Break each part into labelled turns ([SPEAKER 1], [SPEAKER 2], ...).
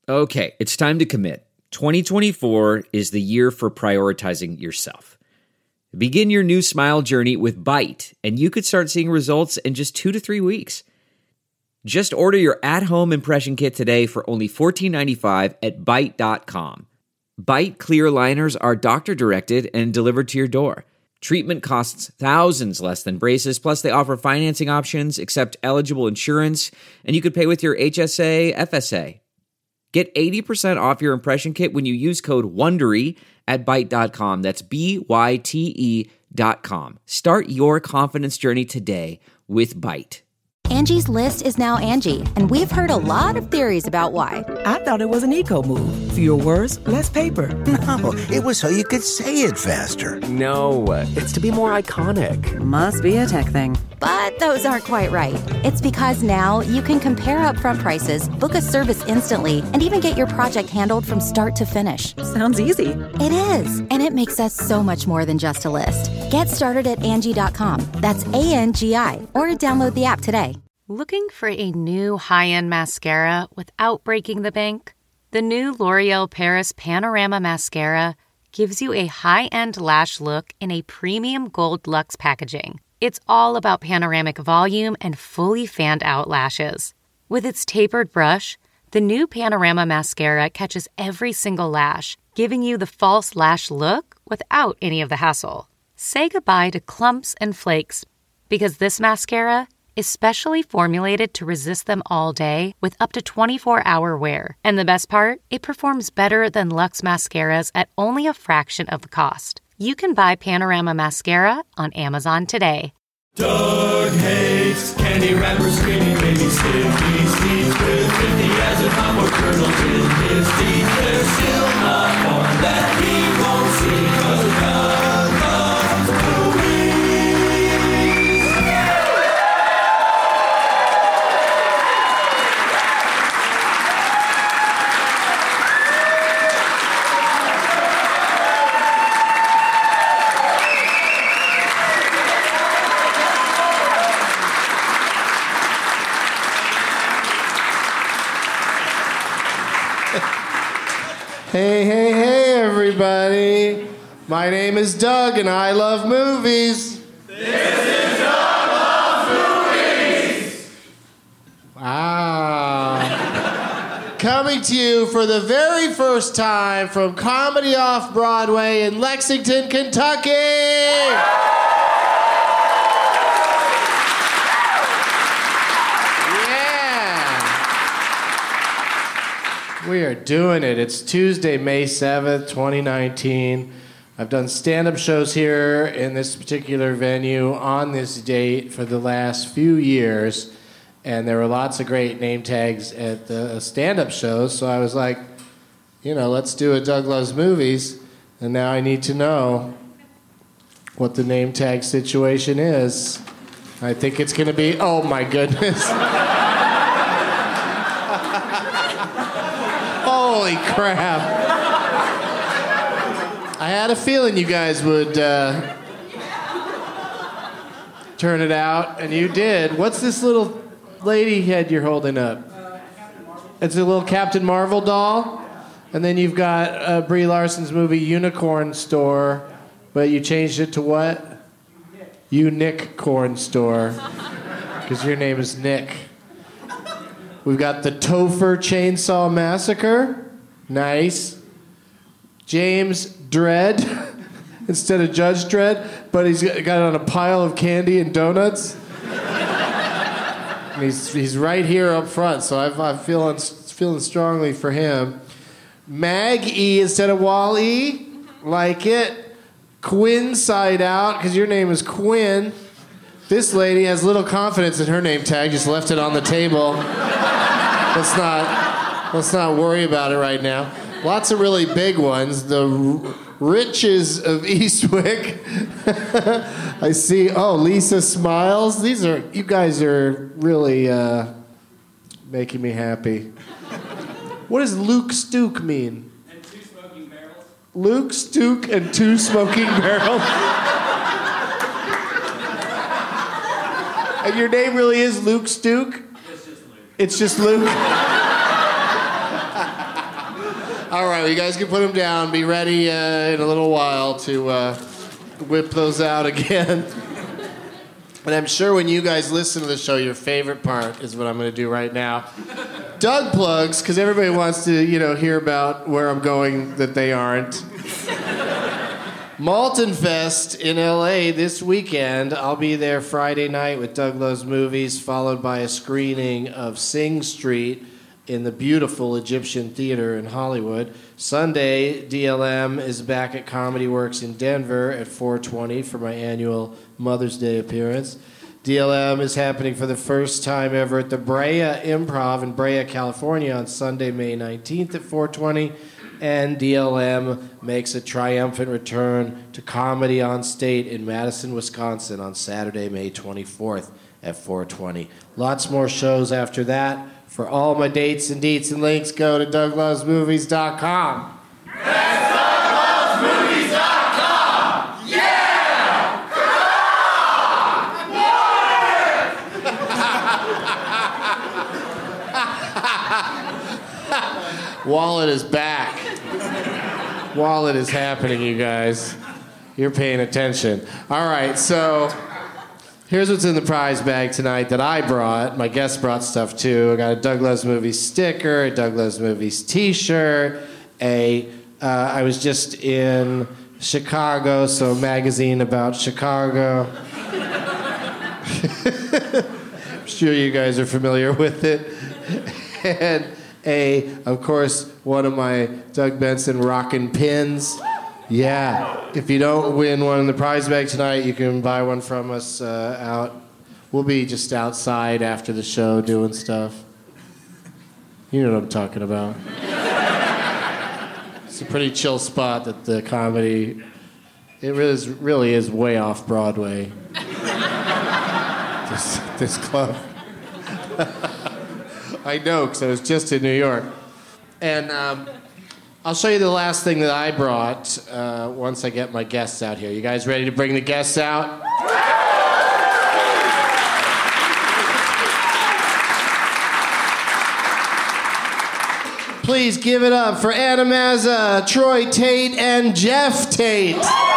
[SPEAKER 1] Okay, it's time to commit. 2024 is the year for prioritizing yourself. Begin your new smile journey with Byte, and you could start seeing results in just 2 to 3 weeks. Just order your at-home impression kit today for only $14.95 at Byte.com. Byte clear liners are doctor-directed and delivered to your door. Treatment costs thousands less than braces, plus they offer financing options, accept eligible insurance, and you could pay with your HSA, FSA. Get 80% off your impression kit when you use code WONDERY at Byte.com. That's BYTE.com. Start your confidence journey today with Byte.
[SPEAKER 2] Angie's List is now Angie, and we've heard a lot of theories about why.
[SPEAKER 3] I thought it was an eco move. Fewer words, less paper.
[SPEAKER 4] No, it was so you could say it faster.
[SPEAKER 5] No, it's to be more iconic.
[SPEAKER 3] Must be a tech thing.
[SPEAKER 2] But those aren't quite right. It's because now you can compare upfront prices, book a service instantly, and even get your project handled from start to finish.
[SPEAKER 3] Sounds easy.
[SPEAKER 2] It is, and it makes us so much more than just a list. Get started at Angie.com. That's ANGI, or download the app today.
[SPEAKER 6] Looking for a new high-end mascara without breaking the bank? The new L'Oreal Paris Panorama Mascara gives you a high-end lash look in a premium gold luxe packaging. It's all about panoramic volume and fully fanned-out lashes. With its tapered brush, the new Panorama Mascara catches every single lash, giving you the false lash look without any of the hassle. Say goodbye to clumps and flakes, because this mascara is specially formulated to resist them all day with up to 24-hour wear. And the best part? It performs better than Luxe mascaras at only a fraction of the cost. You can buy Panorama Mascara on Amazon today.
[SPEAKER 7] Doug hates candy wrappers, screaming baby sticky seeds with 50 as if I'm more kernels in his teeth. There's still not one that he won't see because of Doug loves movies.
[SPEAKER 8] Hey, everybody. My name is Doug, and I love movies.
[SPEAKER 7] This is Doug Loves Movies.
[SPEAKER 8] Wow. Coming to you for the very first time from Comedy Off Broadway in Lexington, Kentucky. We are doing it. It's Tuesday, May 7th, 2019. I've done stand-up shows here in this particular venue on this date for the last few years, and there were lots of great name tags at the stand-up shows, so I was like, let's do a Doug Loves Movies, and now I need to know what the name tag situation is. I think it's going to be, oh my goodness. Holy crap. I had a feeling you guys would turn it out, and you did. What's this little lady head you're holding up? It's a little Captain Marvel doll? And then you've got Brie Larson's movie Unicorn Store, but you changed it to what? Nick Corn Store, because your name is Nick. We've got the Topher Chainsaw Massacre. Nice. James Dredd instead of Judge Dredd, but he's got it on a pile of candy and donuts. And he's right here up front, so I'm feeling strongly for him. Mag E instead of Wall E. Like it. Quinn Side Out, because your name is Quinn. This lady has little confidence in her name tag, just left it on the table. Let's not worry about it right now. Lots of really big ones. The Riches of Eastwick. I see. Oh, Lisa Smiles. You guys are really making me happy. What does Luke Stuke mean?
[SPEAKER 7] And 2 smoking barrels.
[SPEAKER 8] Luke Stuke and 2 smoking barrels. And your name really is Luke Stuke?
[SPEAKER 7] It's just Luke.
[SPEAKER 8] It's just Luke? All right, well, you guys can put them down. Be ready in a little while to whip those out again. And I'm sure when you guys listen to the show, your favorite part is what I'm going to do right now. Doug plugs, because everybody wants to, hear about where I'm going that they aren't. Malton Fest in LA this weekend. I'll be there Friday night with Doug Loves Movies, followed by a screening of Sing Street in the beautiful Egyptian Theater in Hollywood. Sunday, DLM is back at Comedy Works in Denver at 4:20 for my annual Mother's Day appearance. DLM is happening for the first time ever at the Brea Improv in Brea, California on Sunday, May 19th at 4:20. And DLM makes a triumphant return to Comedy on State in Madison, Wisconsin on Saturday, May 24th at 4:20. Lots more shows after that. For all my dates and deets and links, go to DougLovesMovies.com.
[SPEAKER 7] That's DougLovesMovies.com! Yeah!
[SPEAKER 8] Wallet is back. Wallet is happening, you guys. You're paying attention. All right, so here's what's in the prize bag tonight that I brought. My guests brought stuff too. I got a Doug Loves Movies sticker, a Doug Loves Movies t-shirt, I was just in Chicago, so a magazine about Chicago. I'm sure you guys are familiar with it. And of course, one of my Doug Benson rockin' pins. Yeah, if you don't win one in the prize bag tonight, you can buy one from us out. We'll be just outside after the show doing stuff. You know what I'm talking about. It's a pretty chill spot that the comedy, it really is way off Broadway. This club. I know, because I was just in New York. And I'll show you the last thing that I brought once I get my guests out here. You guys ready to bring the guests out? Please give it up for Anna Mazza, Troy Tate, and Jeff Tate.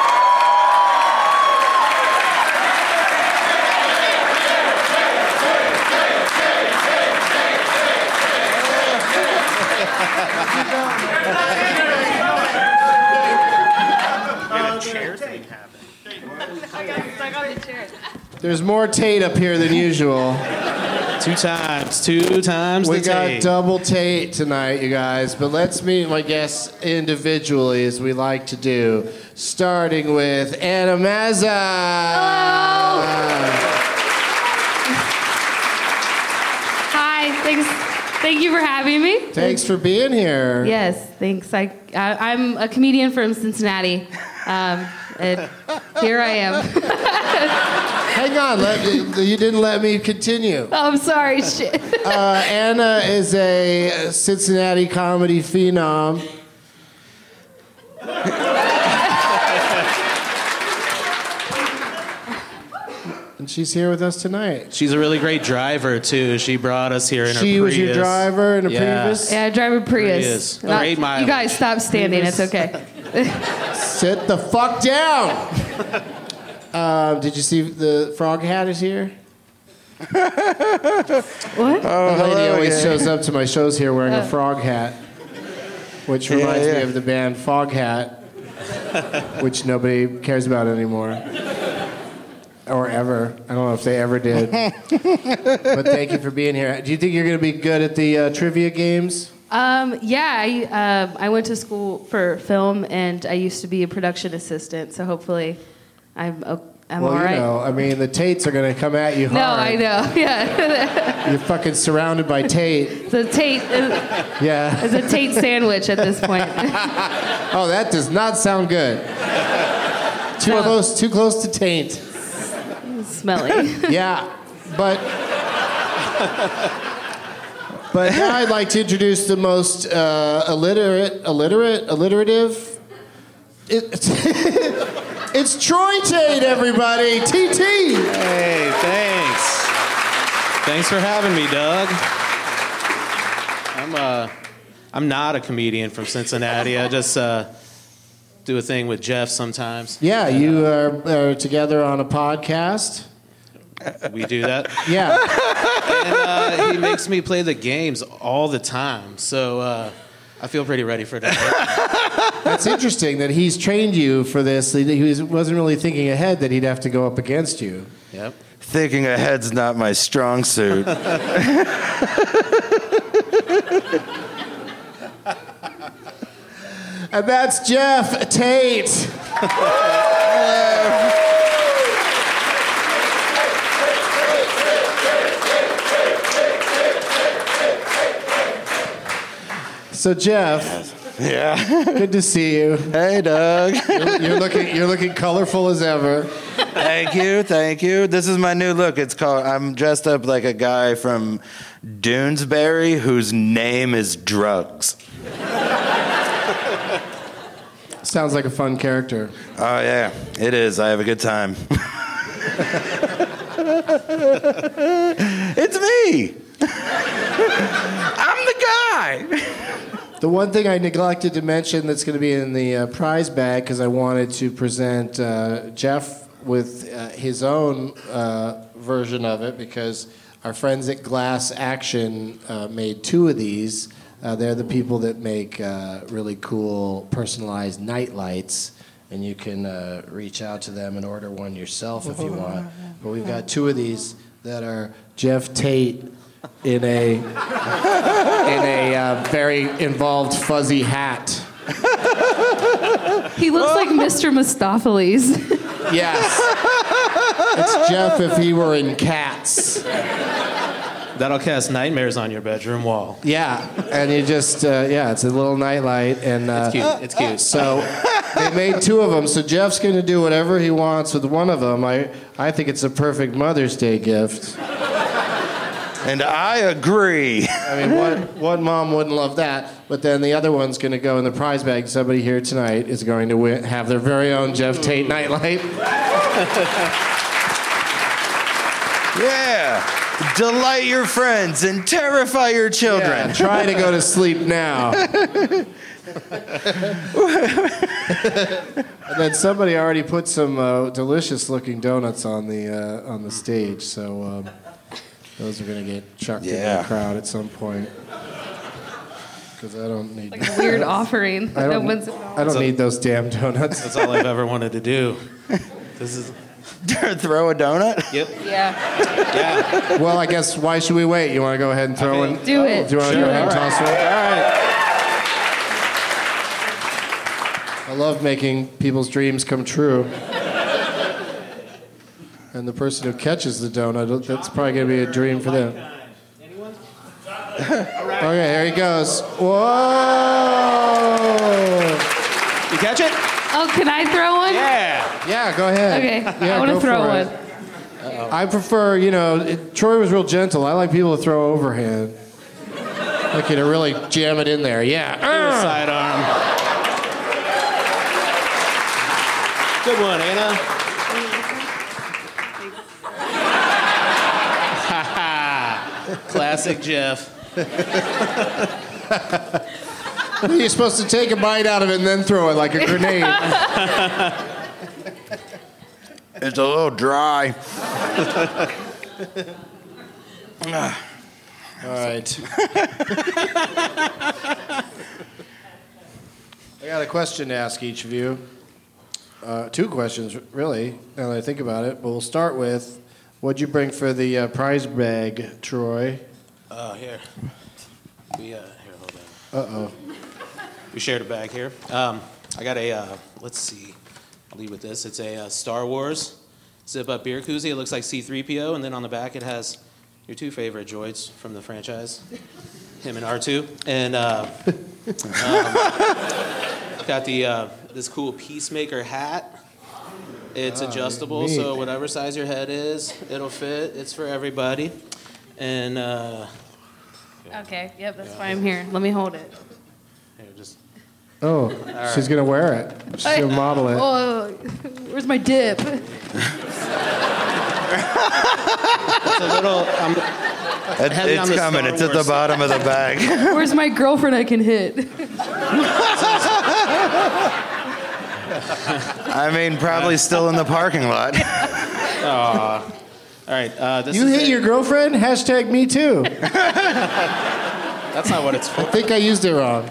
[SPEAKER 8] There's more Tate up here than usual.
[SPEAKER 9] Two times the
[SPEAKER 8] We got
[SPEAKER 9] Tate.
[SPEAKER 8] double Tate tonight, you guys. But let's meet my guests individually, as we like to do. Starting with Anna Mazza.
[SPEAKER 10] Hi, thank you for having me.
[SPEAKER 8] Thanks for being here.
[SPEAKER 10] Yes, thanks. I'm a comedian from Cincinnati. And here I am.
[SPEAKER 8] Hang on, you didn't let me continue.
[SPEAKER 10] Oh, I'm sorry, shit.
[SPEAKER 8] Anna is a Cincinnati comedy phenom. And she's here with us tonight.
[SPEAKER 9] She's a really great driver, too. She brought us here in her Prius.
[SPEAKER 8] She was your driver in a Prius?
[SPEAKER 10] Yeah, I drive a Prius.
[SPEAKER 9] Or 8 miles.
[SPEAKER 10] You guys stop standing. Prius. It's okay.
[SPEAKER 8] Sit the fuck down. Did you see the frog hat is here?
[SPEAKER 10] What?
[SPEAKER 8] The lady always shows up to my shows here wearing a frog hat, which reminds me of the band Foghat, which nobody cares about anymore. Or ever. I don't know if they ever did. But thank you for being here. Do you think you're going to be good at the trivia games?
[SPEAKER 10] Yeah, I went to school for film, and I used to be a production assistant, so hopefully I'm all right.
[SPEAKER 8] Well, I mean, the Tates are going to come at you hard.
[SPEAKER 10] No, I know, yeah.
[SPEAKER 8] You're fucking surrounded by Tate.
[SPEAKER 10] The Tate
[SPEAKER 8] yeah.
[SPEAKER 10] is a Tate sandwich at this point.
[SPEAKER 8] Oh, that does not sound good. Too close to Tate.
[SPEAKER 10] Smelly.
[SPEAKER 8] Yeah, but now I'd like to introduce the most alliterative. It's Troy Tate, everybody. TT.
[SPEAKER 9] Hey, thanks. Thanks for having me, Doug. I'm not a comedian from Cincinnati. I just do a thing with Jeff sometimes.
[SPEAKER 8] Yeah, you are together on a podcast.
[SPEAKER 9] We do that.
[SPEAKER 8] Yeah.
[SPEAKER 9] And he makes me play the games all the time. So I feel pretty ready for that.
[SPEAKER 8] That's interesting that he's trained you for this. He wasn't really thinking ahead that he'd have to go up against you.
[SPEAKER 9] Yep.
[SPEAKER 11] Thinking ahead's not my strong suit.
[SPEAKER 8] And that's Jeff Tate. So Jeff,
[SPEAKER 11] yeah,
[SPEAKER 8] good to see you.
[SPEAKER 11] Hey, Doug.
[SPEAKER 8] You're looking colorful as ever.
[SPEAKER 11] Thank you. This is my new look. I'm dressed up like a guy from Doonesbury whose name is Drugs.
[SPEAKER 8] Sounds like a fun character.
[SPEAKER 11] Oh yeah, it is. I have a good time. It's me. I'm the guy.
[SPEAKER 8] The one thing I neglected to mention that's going to be in the prize bag, because I wanted to present Jeff with his own version of it, because our friends at Glass Action made 2 of these. They're the people that make really cool personalized night lights, and you can reach out to them and order one yourself if you want. But we've got 2 of these that are Jeff Tate in a very involved fuzzy hat.
[SPEAKER 10] He looks like Mr. Mistopheles.
[SPEAKER 8] Yes. It's Jeff if he were in Cats.
[SPEAKER 9] That'll cast nightmares on your bedroom wall.
[SPEAKER 8] Yeah, and you just, it's a little nightlight. And,
[SPEAKER 9] it's cute.
[SPEAKER 8] So they made 2 of them, so Jeff's going to do whatever he wants with one of them. I think it's a perfect Mother's Day gift.
[SPEAKER 11] And I agree.
[SPEAKER 8] I mean, what mom wouldn't love that? But then the other one's going to go in the prize bag. Somebody here tonight is going to have their very own Jeff Tate nightlight.
[SPEAKER 11] Yeah. Delight your friends and terrify your children.
[SPEAKER 8] Yeah, try to go to sleep now. And then somebody already put some delicious-looking donuts on the stage, so those are going to get chucked in the crowd at some point. Because I don't need...
[SPEAKER 10] Like a weird offering.
[SPEAKER 8] I don't need those damn donuts.
[SPEAKER 9] That's all I've ever wanted to do. This is...
[SPEAKER 11] Throw a donut?
[SPEAKER 9] Yep.
[SPEAKER 10] Yeah.
[SPEAKER 8] Well, I guess, why should we wait? You want to go ahead and throw one?
[SPEAKER 10] Do it.
[SPEAKER 8] Do you want to go ahead and toss one? All right. I love making people's dreams come true. And the person who catches the donut, that's probably going to be a dream for them.
[SPEAKER 9] Anyone?
[SPEAKER 8] Okay, here he goes. Whoa!
[SPEAKER 9] You catch it?
[SPEAKER 10] Oh, can I throw one?
[SPEAKER 8] Yeah, go ahead.
[SPEAKER 10] Okay,
[SPEAKER 8] Yeah,
[SPEAKER 10] I want
[SPEAKER 8] go
[SPEAKER 10] to throw
[SPEAKER 8] for
[SPEAKER 10] one.
[SPEAKER 8] it. I prefer, Troy was real gentle. I like people to throw overhand. Like you to really jam it in there. Yeah.
[SPEAKER 9] Sidearm. Good one, Anna. Classic Jeff.
[SPEAKER 8] You're supposed to take a bite out of it and then throw it like a grenade.
[SPEAKER 11] It's a little dry.
[SPEAKER 8] All right. I got a question to ask each of you. 2 questions, really, now that I think about it. But we'll start with, what'd you bring for the prize bag, Troy?
[SPEAKER 9] Here. Here, hold on.
[SPEAKER 8] Uh-oh.
[SPEAKER 9] We shared a bag here. I got a, let's see. I'll lead with this. It's a Star Wars zip-up beer koozie. It looks like C-3PO, and then on the back it has your 2 favorite droids from the franchise, him and R2. And got the this cool Peacemaker hat. It's adjustable,
[SPEAKER 8] neat.
[SPEAKER 9] so whatever size your head is, it'll fit. It's for everybody. And
[SPEAKER 10] Okay, yep, that's why I'm here. Let me hold it.
[SPEAKER 9] here, just
[SPEAKER 8] Oh, she's going to wear it. She's going to model it.
[SPEAKER 10] Oh, where's my dip?
[SPEAKER 9] It's a little.
[SPEAKER 11] It's coming. It's at the bottom of the bag.
[SPEAKER 10] Where's my girlfriend I can hit?
[SPEAKER 11] I mean, probably still in the parking lot.
[SPEAKER 9] All right.
[SPEAKER 8] You hit your girlfriend? Hashtag me too.
[SPEAKER 9] That's not what it's for.
[SPEAKER 8] I think I used it wrong.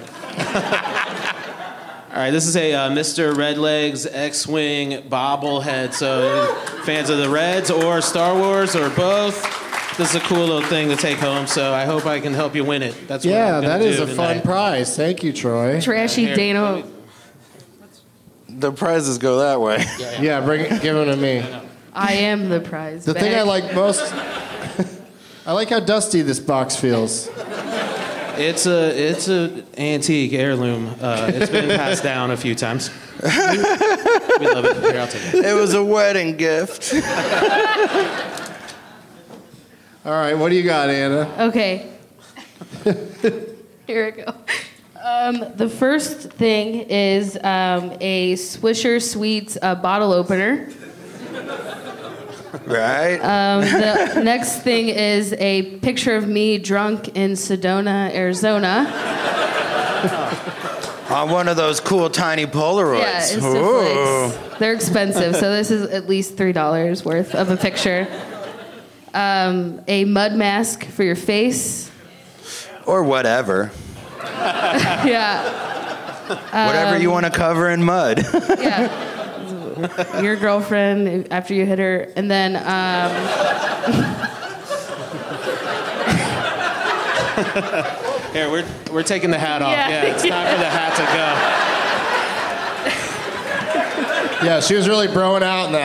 [SPEAKER 9] All right, this is a Mr. Redlegs X-Wing bobblehead. So fans of the Reds or Star Wars or both, this is a cool little thing to take home. So I hope I can help you win it. That's what I'm
[SPEAKER 8] that
[SPEAKER 9] gonna
[SPEAKER 8] is
[SPEAKER 9] do
[SPEAKER 8] a
[SPEAKER 9] tonight.
[SPEAKER 8] fun prize. Thank you, Troy.
[SPEAKER 10] Trashy
[SPEAKER 9] Here.
[SPEAKER 10] Dana.
[SPEAKER 11] The prizes go that way.
[SPEAKER 8] Yeah, give them to me.
[SPEAKER 10] I am the prize.
[SPEAKER 8] The thing I like most, I like how dusty this box feels.
[SPEAKER 9] It's a antique heirloom. It's been passed down a few times. We love it. Here, I'll take it.
[SPEAKER 11] It was a wedding gift.
[SPEAKER 8] All right, what do you got, Anna?
[SPEAKER 10] Okay. Here we go. The first thing is a Swisher Sweets bottle opener.
[SPEAKER 11] Right?
[SPEAKER 10] The next thing is a picture of me drunk in Sedona, Arizona.
[SPEAKER 11] On one of those cool tiny Polaroids.
[SPEAKER 10] Yeah, Instaflix. They're expensive, so this is at least $3 worth of a picture. A mud mask for your face.
[SPEAKER 11] Or whatever.
[SPEAKER 10] Yeah.
[SPEAKER 11] Whatever you want to cover in mud.
[SPEAKER 10] Yeah. Your girlfriend after you hit her, and then
[SPEAKER 9] Here, we're taking the hat off. Yeah, it's time for the hat to go.
[SPEAKER 8] Yeah, she was really broing out in that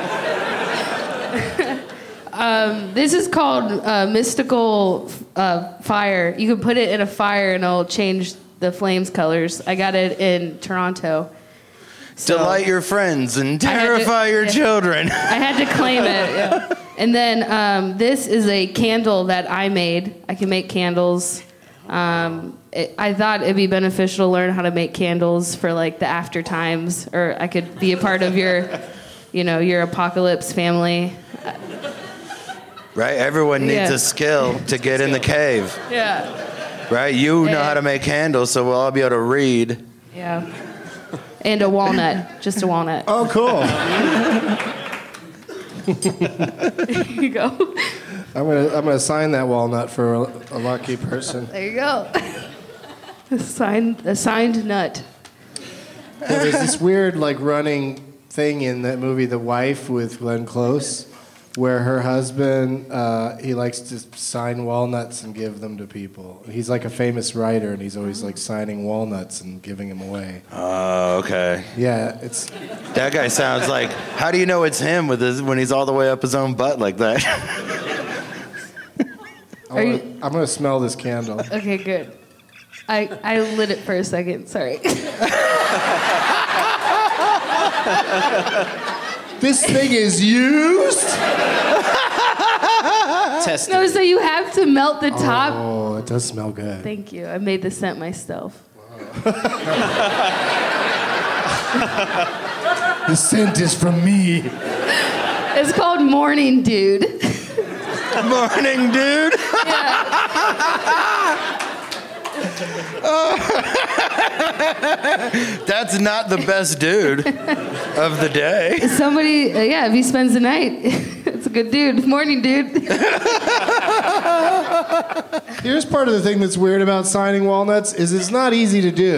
[SPEAKER 8] hat.
[SPEAKER 10] this is called mystical fire. You can put it in a fire and it'll change the flames colors. I got it in Toronto. So
[SPEAKER 11] Delight your friends and terrify your children.
[SPEAKER 10] I had to claim it. Yeah. And then this is a candle that I made. I can make candles. I thought it'd be beneficial to learn how to make candles for like the after times, or I could be a part of your, your apocalypse family.
[SPEAKER 11] Right? Everyone needs
[SPEAKER 10] Yeah.
[SPEAKER 11] a skill to get in the cave.
[SPEAKER 10] Yeah.
[SPEAKER 11] Right? You know how to make candles, so we'll all be able to read.
[SPEAKER 10] Yeah. And a walnut, just a walnut.
[SPEAKER 8] Oh, cool.
[SPEAKER 10] There you go.
[SPEAKER 8] I'm gonna sign that walnut for a lucky person.
[SPEAKER 10] There you go. A signed nut.
[SPEAKER 8] Yeah, there's this weird running thing in that movie, The Wife, with Glenn Close, where her husband he likes to sign walnuts and give them to people. He's like a famous writer, and he's always signing walnuts and giving them away.
[SPEAKER 11] Oh, okay.
[SPEAKER 8] Yeah, it's
[SPEAKER 11] that guy sounds like. How do you know it's him when he's all the way up his own butt like that?
[SPEAKER 8] I'm gonna smell this candle.
[SPEAKER 10] Okay, good. I lit it for a second. Sorry.
[SPEAKER 8] This thing is used?
[SPEAKER 10] No, so you have to melt the top.
[SPEAKER 8] Oh, it does smell good.
[SPEAKER 10] Thank you. I made the scent myself.
[SPEAKER 8] The scent is from me.
[SPEAKER 10] It's called Morning Dude.
[SPEAKER 11] Morning Dude? That's not the best dude of the day.
[SPEAKER 10] Somebody, if he spends the night, it's a good dude. Morning Dude.
[SPEAKER 8] Here's part of the thing that's weird about signing walnuts is it's not easy to do.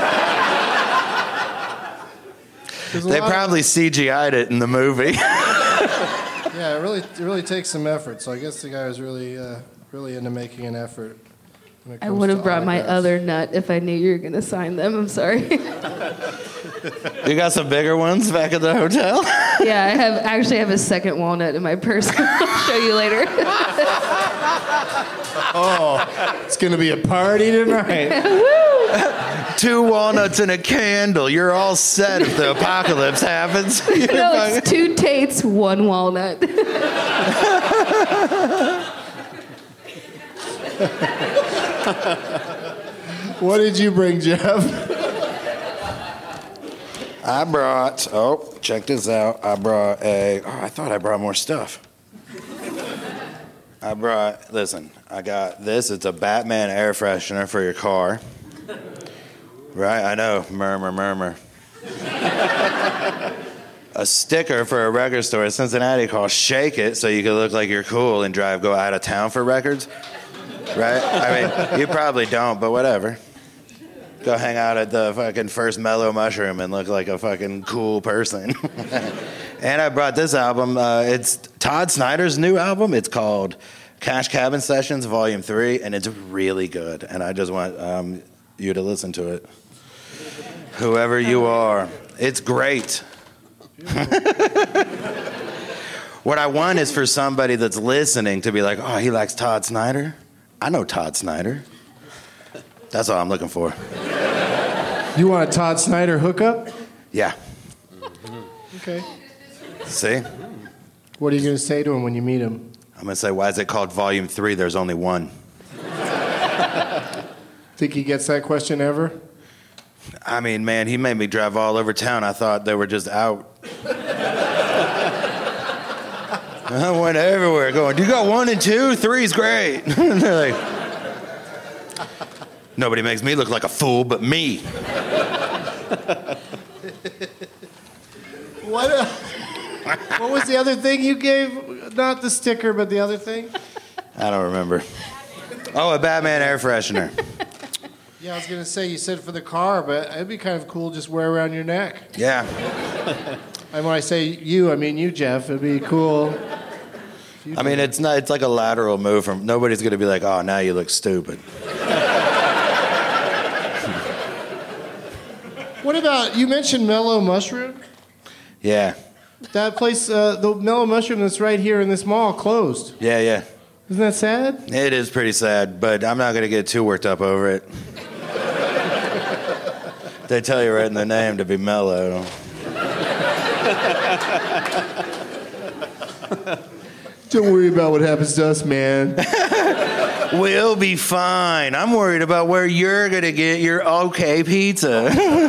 [SPEAKER 11] They probably CGI'd it in the movie.
[SPEAKER 8] Yeah, it really takes some effort. So I guess the guy was really into making an effort.
[SPEAKER 10] I would have brought my other nut if I knew you were going to sign them. I'm sorry.
[SPEAKER 11] You got some bigger ones back at the hotel?
[SPEAKER 10] Yeah, I have a second walnut in my purse. I'll show you later.
[SPEAKER 8] Oh, it's going to be a party tonight.
[SPEAKER 10] Woo!
[SPEAKER 11] 2 walnuts and a candle. You're all set if the apocalypse happens.
[SPEAKER 10] No, it's 2 Tates, 1 walnut.
[SPEAKER 8] What did you bring, Jeff?
[SPEAKER 11] I brought, check this out. I thought I brought more stuff. I got this. It's a Batman air freshener for your car. Right? I know. Murmur. A sticker for a record store in Cincinnati called Shake It, so you can look like you're cool and go out of town for records. Right? I mean, you probably don't, but whatever. Go hang out at the fucking First Mellow Mushroom and look like a fucking cool person. And I brought this album. It's Todd Snyder's new album. It's called Cash Cabin Sessions Volume 3, and it's really good. And I just want you to listen to it. Whoever you are. It's great. What I want is for somebody that's listening to be like, oh, he likes Todd Snyder? I know Todd Snyder. That's all I'm looking for.
[SPEAKER 8] You want a Todd Snyder hookup?
[SPEAKER 11] Yeah.
[SPEAKER 8] Okay.
[SPEAKER 11] See?
[SPEAKER 8] What are you going to say to him when you meet him?
[SPEAKER 11] I'm going to say, why is it called Volume 3? There's only one.
[SPEAKER 8] Think he gets that question ever?
[SPEAKER 11] I mean, man, he made me drive all over town. I thought they were just out. I went everywhere going, you got 1 and 2? 3's great. And they're like... Nobody makes me look like a fool but me.
[SPEAKER 8] What was the other thing you gave? Not the sticker, but the other thing?
[SPEAKER 11] I don't remember. Oh, a Batman air freshener.
[SPEAKER 8] Yeah, I was going to say, you said for the car, but it'd be kind of cool just wear around your neck.
[SPEAKER 11] Yeah.
[SPEAKER 8] And when I say you, I mean you, Jeff. It'd be cool.
[SPEAKER 11] I mean, it's like a lateral move from, nobody's going to be like, oh, now you look stupid.
[SPEAKER 8] What about, you mentioned Mellow Mushroom?
[SPEAKER 11] Yeah.
[SPEAKER 8] That place, the Mellow Mushroom that's right here in this mall, closed.
[SPEAKER 11] Yeah.
[SPEAKER 8] Isn't that sad?
[SPEAKER 11] It is pretty sad, but I'm not going to get too worked up over it. They tell you right in the name to be mellow.
[SPEAKER 8] Don't worry about what happens to us, man.
[SPEAKER 11] We'll be fine. I'm worried about where you're going to get your okay pizza.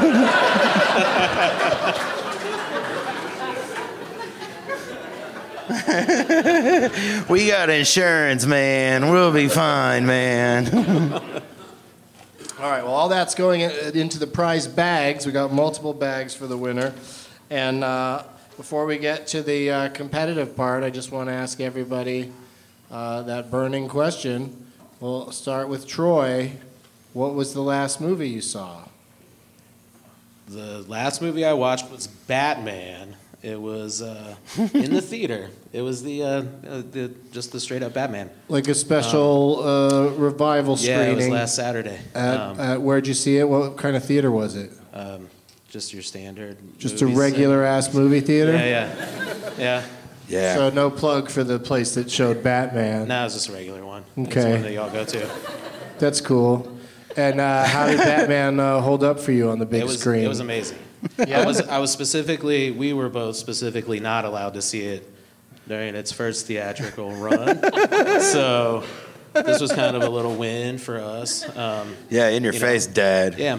[SPEAKER 11] We got insurance, man. We'll be fine, man.
[SPEAKER 8] All right, well, all that's going into the prize bags. We got multiple bags for the winner. And before we get to the competitive part, I just want to ask everybody that burning question. We'll start with Troy. What was the last movie you saw?
[SPEAKER 9] The last movie I watched was Batman. It was in the theater. It was just the straight up Batman.
[SPEAKER 8] Like a special revival screening?
[SPEAKER 9] Yeah, it was last Saturday.
[SPEAKER 8] Where'd you see it? What kind of theater was it?
[SPEAKER 9] Just your standard.
[SPEAKER 8] Just a regular ass movie theater?
[SPEAKER 9] Yeah.
[SPEAKER 8] So no plug for the place that showed Batman?
[SPEAKER 9] No, it was just a regular one.
[SPEAKER 8] Okay.
[SPEAKER 9] It's one that y'all go to.
[SPEAKER 8] That's cool. And how did Batman hold up for you on the big screen?
[SPEAKER 9] It was amazing.
[SPEAKER 8] Yeah?
[SPEAKER 9] We were both specifically not allowed to see it during its first theatrical run. So this was kind of a little win for us.
[SPEAKER 11] Yeah, in your face, Dad.
[SPEAKER 9] Yeah, I'm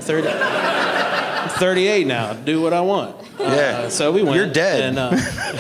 [SPEAKER 9] 38 now. Do what I want.
[SPEAKER 11] Yeah.
[SPEAKER 9] So we went.
[SPEAKER 11] You're dead.
[SPEAKER 9] And,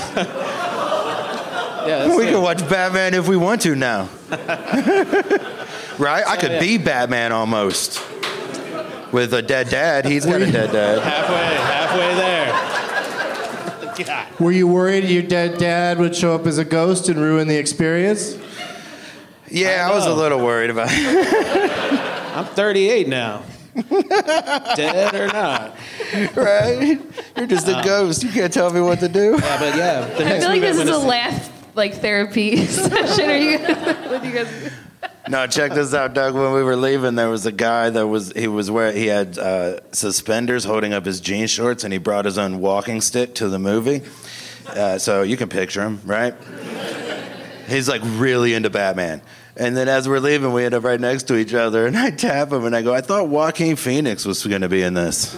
[SPEAKER 11] we can watch Batman if we want to now. Right? I could be Batman almost. With a dead dad. He's got a dead dad.
[SPEAKER 9] Halfway there. God.
[SPEAKER 8] Were you worried your dead dad would show up as a ghost and ruin the experience?
[SPEAKER 11] Yeah, I was a little worried about it.
[SPEAKER 9] I'm 38 now. Dead or not.
[SPEAKER 11] Right? You're just a ghost. You can't tell me what to do.
[SPEAKER 9] Yeah, but yeah. The
[SPEAKER 10] I
[SPEAKER 9] next
[SPEAKER 10] feel like
[SPEAKER 9] movie
[SPEAKER 10] this is
[SPEAKER 9] I'm
[SPEAKER 10] a
[SPEAKER 9] gonna
[SPEAKER 10] laugh therapy session. Are you what do you guys do?
[SPEAKER 11] No, check this out, Doug. When we were leaving, there was a guy he had suspenders holding up his jean shorts, and he brought his own walking stick to the movie. So you can picture him, right? He's like really into Batman. And then as we're leaving, we end up right next to each other, and I tap him and I go, I thought Joaquin Phoenix was going to be in this.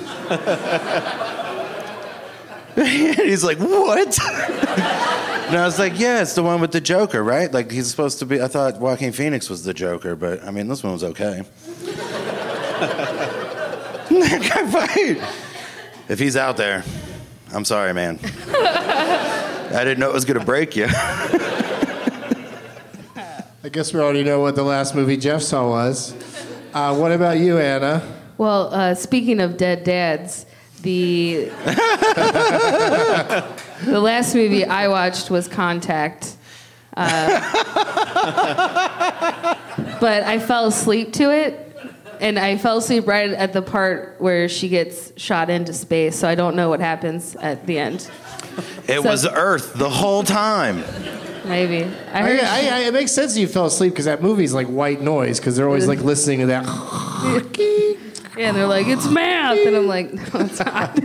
[SPEAKER 11] And he's like, what? And I was like, yeah, it's the one with the Joker, right? Like, he's supposed to be, I thought Joaquin Phoenix was the Joker, but, I mean, this one was okay. If he's out there, I'm sorry, man. I didn't know it was going to break you.
[SPEAKER 8] I guess we already know what the last movie Jeff saw was. What about you, Anna?
[SPEAKER 10] Well, speaking of dead dads, the the last movie I watched was Contact. But I fell asleep to it, and I fell asleep right at the part where she gets shot into space, so I don't know what happens at the end.
[SPEAKER 11] It was Earth the whole time.
[SPEAKER 10] Maybe.
[SPEAKER 8] It makes sense that you fell asleep because that movie's like white noise because they're always like listening to that.
[SPEAKER 10] Yeah, and they're like, it's math. And I'm like, no, it's not.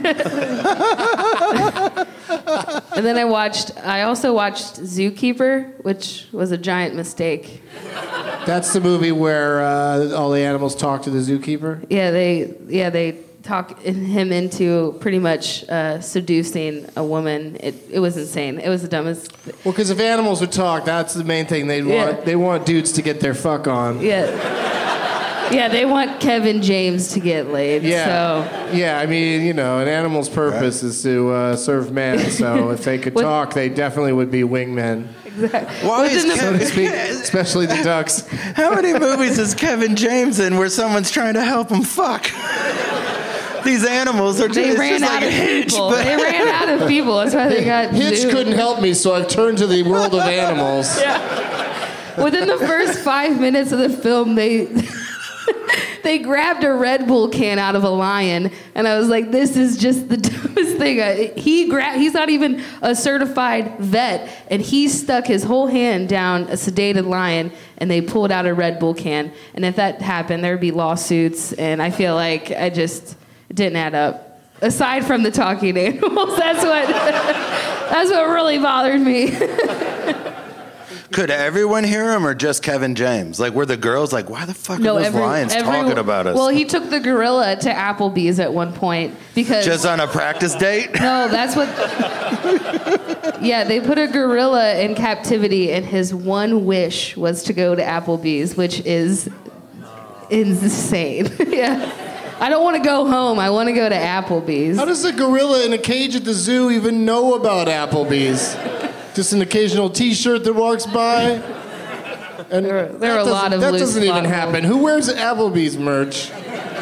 [SPEAKER 10] And then I also watched Zookeeper, which was a giant mistake.
[SPEAKER 8] That's the movie where all the animals talk to the zookeeper?
[SPEAKER 10] Yeah, they talk him into pretty much seducing a woman. It was insane. It was the dumbest.
[SPEAKER 8] Well, because if animals would talk, that's the main thing they want.
[SPEAKER 10] Yeah.
[SPEAKER 8] They want dudes to get their fuck on.
[SPEAKER 10] Yeah, they want Kevin James to get laid.
[SPEAKER 8] Yeah.
[SPEAKER 10] So.
[SPEAKER 8] Yeah, I mean, an animal's purpose is to serve man. So if they could talk, they definitely would be wingmen.
[SPEAKER 10] Exactly.
[SPEAKER 11] Why is
[SPEAKER 8] so to speak, especially the ducks.
[SPEAKER 11] How many movies is Kevin James in where someone's trying to help him fuck? These animals are just,
[SPEAKER 10] they ran out of people. They ran out of people. That's why they got
[SPEAKER 8] Hitch couldn't help me, so I've turned to the world of animals.
[SPEAKER 10] Yeah. Within the first 5 minutes of the film, they grabbed a Red Bull can out of a lion, and I was like, this is just the dumbest thing. He's not even a certified vet, and he stuck his whole hand down a sedated lion, and they pulled out a Red Bull can. And if that happened, there would be lawsuits, and I feel like it didn't add up. Aside from the talking animals, that's what really bothered me.
[SPEAKER 11] Could everyone hear him or just Kevin James? Like, were the girls like, why the fuck are those lions talking about us?
[SPEAKER 10] Well, he took the gorilla to Applebee's at one point because...
[SPEAKER 11] Just on a practice date?
[SPEAKER 10] No, that's what... Yeah, they put a gorilla in captivity, and his one wish was to go to Applebee's, which is insane. Yeah. I don't want to go home. I want to go to Applebee's.
[SPEAKER 8] How does a gorilla in a cage at the zoo even know about Applebee's? Just an occasional T-shirt that walks by. And
[SPEAKER 10] there are a lot of
[SPEAKER 8] that
[SPEAKER 10] loose
[SPEAKER 8] doesn't even
[SPEAKER 10] plot
[SPEAKER 8] happen. Who wears Applebee's merch?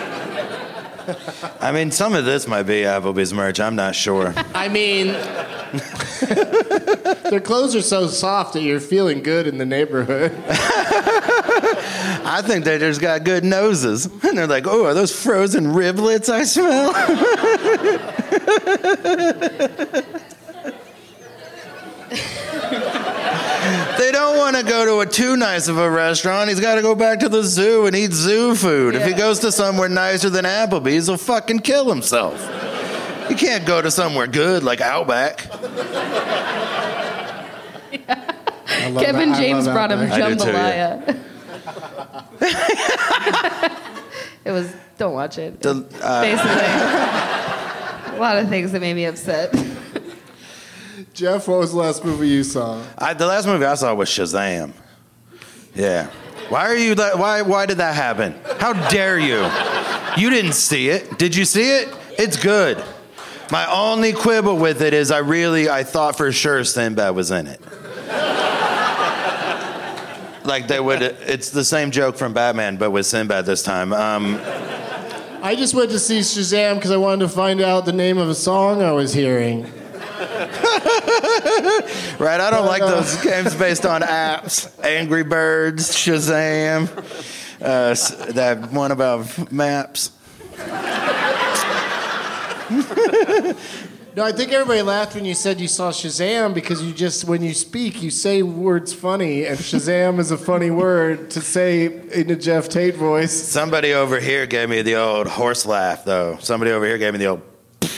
[SPEAKER 11] I mean, some of this might be Applebee's merch. I'm not sure.
[SPEAKER 8] I mean, their clothes are so soft that you're feeling good in the neighborhood.
[SPEAKER 11] I think they just got good noses. And they're like, oh, are those frozen riblets I smell? They don't want to go to too nice of a restaurant. He's got to go back to the zoo and eat zoo food. Yeah. If he goes to somewhere nicer than Applebee's, he'll fucking kill himself. You can't go to somewhere good like Outback.
[SPEAKER 10] Yeah. Kevin James brought him jambalaya. It was, don't watch it. Basically, a lot of things that made me upset.
[SPEAKER 8] Jeff, what was the last movie you saw?
[SPEAKER 11] The last movie I saw was Shazam. Yeah. Why did that happen? How dare you? You didn't see it. Did you see it? It's good. My only quibble with it is I thought for sure Sinbad was in it. Like they would. It's the same joke from Batman, but with Sinbad this time.
[SPEAKER 8] I just went to see Shazam because I wanted to find out the name of a song I was hearing.
[SPEAKER 11] Right, I don't like those games based on apps. Angry Birds, Shazam, that one about maps.
[SPEAKER 8] No, I think everybody laughed when you said you saw Shazam because when you speak, you say words funny, and Shazam is a funny word to say in a Jeff Tate voice.
[SPEAKER 11] Somebody over here gave me the old horse laugh, though. Somebody over here gave me the old...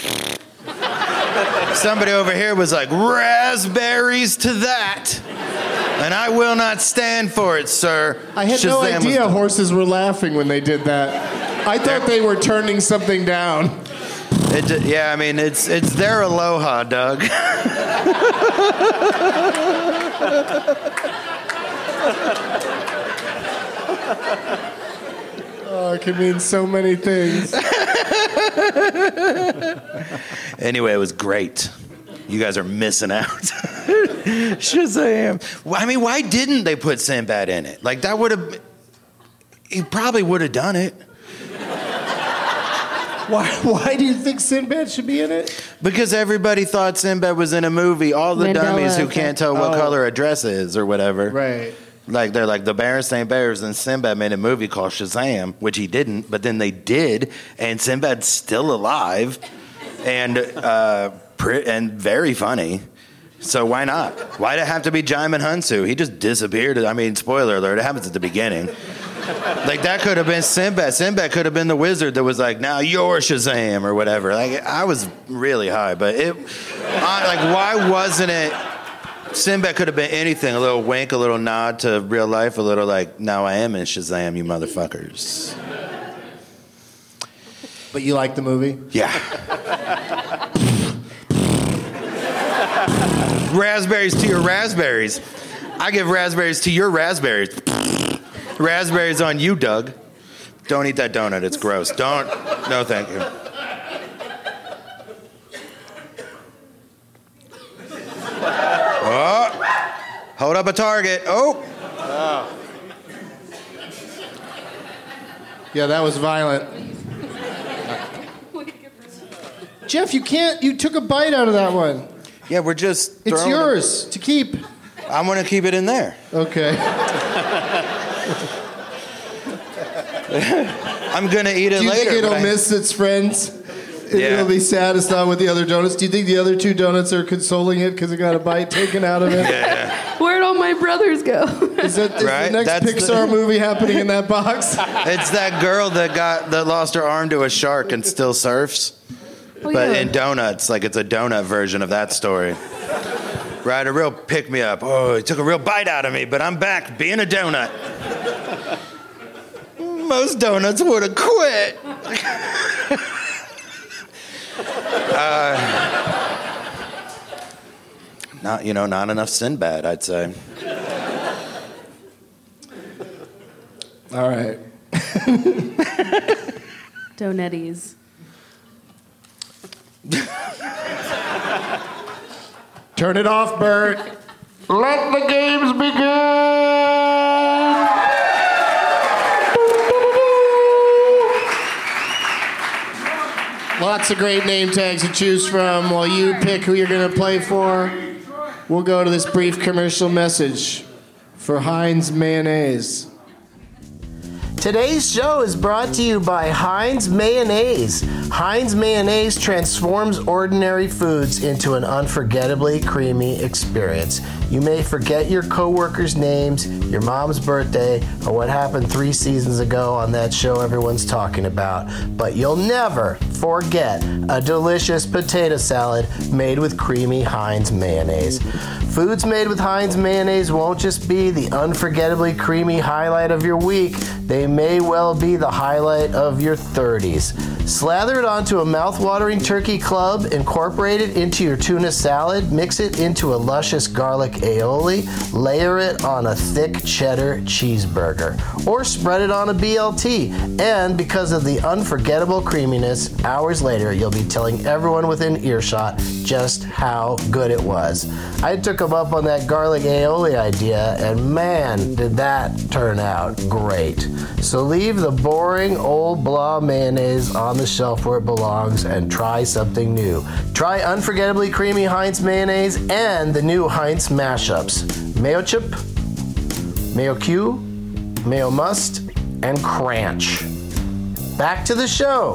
[SPEAKER 11] Somebody over here was like, raspberries to that. And I will not stand for it, sir.
[SPEAKER 8] I had no idea horses were laughing when they did that. I thought they were turning something down.
[SPEAKER 11] Yeah, I mean, it's their aloha, Doug.
[SPEAKER 8] Oh, it can mean so many things.
[SPEAKER 11] Anyway, it was great. You guys are missing out. Shazam. Well, I mean, why didn't they put Sinbad in it? Like, that would have... He probably would have done it.
[SPEAKER 8] Why do you think Sinbad should be in it?
[SPEAKER 11] Because everybody thought Sinbad was in a movie. All the dummies who can't tell what color a dress is or whatever.
[SPEAKER 8] Right.
[SPEAKER 11] Like, they're like, the Berenstain Bears, and Sinbad made a movie called Shazam, which he didn't, but then they did, and Sinbad's still alive and very funny. So why not? Why'd it have to be Jaimin Hunsu? He just disappeared. I mean, spoiler alert, it happens at the beginning. Like, that could have been Sinbad. Sinbad could have been the wizard that was like, now you're Shazam or whatever. Like, I was really high, but why wasn't it? Sinbad could have been anything. A little wink, a little nod to real life, a little like, now I am in Shazam, you motherfuckers.
[SPEAKER 8] But you like the movie?
[SPEAKER 11] Yeah. Raspberries to your raspberries. I give raspberries to your raspberries. Raspberries on you, Doug. Don't eat that donut. It's gross. No, thank you. Oh, hold up a target. Oh.
[SPEAKER 8] Yeah, that was violent. Jeff, you took a bite out of that one.
[SPEAKER 11] Yeah, we're just
[SPEAKER 8] It's yours to keep.
[SPEAKER 11] I'm going to keep it in there.
[SPEAKER 8] Okay.
[SPEAKER 11] I'm going to eat it later.
[SPEAKER 8] Do you think it'll miss its friends? It'll be sad it's not with the other donuts. Do you think the other two donuts are consoling it because it got a bite taken out of it?
[SPEAKER 11] Yeah.
[SPEAKER 10] Where'd all my brothers go?
[SPEAKER 8] Is the next Pixar movie happening in that box?
[SPEAKER 11] It's that girl that lost her arm to a shark and still surfs. But in donuts, like, it's a donut version of that story. Right, a real pick-me-up. Oh, he took a real bite out of me, but I'm back being a donut. Most donuts would have quit. Not enough Sinbad, I'd say.
[SPEAKER 8] All right.
[SPEAKER 10] Donetties.
[SPEAKER 8] Turn it off, Bert. Let the games begin. Lots of great name tags to choose from. While you pick who you're going to play for, we'll go to this brief commercial message for Heinz Mayonnaise. Today's show is brought to you by Heinz Mayonnaise. Heinz Mayonnaise transforms ordinary foods into an unforgettably creamy experience. You may forget your coworkers' names, your mom's birthday, or what happened 3 seasons ago on that show everyone's talking about, but you'll never forget a delicious potato salad made with creamy Heinz Mayonnaise. Foods made with Heinz Mayonnaise won't just be the unforgettably creamy highlight of your week, they may well be the highlight of your 30s. Slather it onto a mouth-watering turkey club, incorporate it into your tuna salad, mix it into a luscious garlic aioli, layer it on a thick cheddar cheeseburger, or spread it on a BLT. And because of the unforgettable creaminess, hours later you'll be telling everyone within earshot just how good it was. I took them up on that garlic aioli idea, and man, did that turn out great. So leave the boring old blah mayonnaise on the shelf where it belongs and try something new. Try unforgettably creamy Heinz Mayonnaise and the new Heinz mashups. Mayo Chip, Mayo Q, Mayo Must, and Cranch. Back to the show.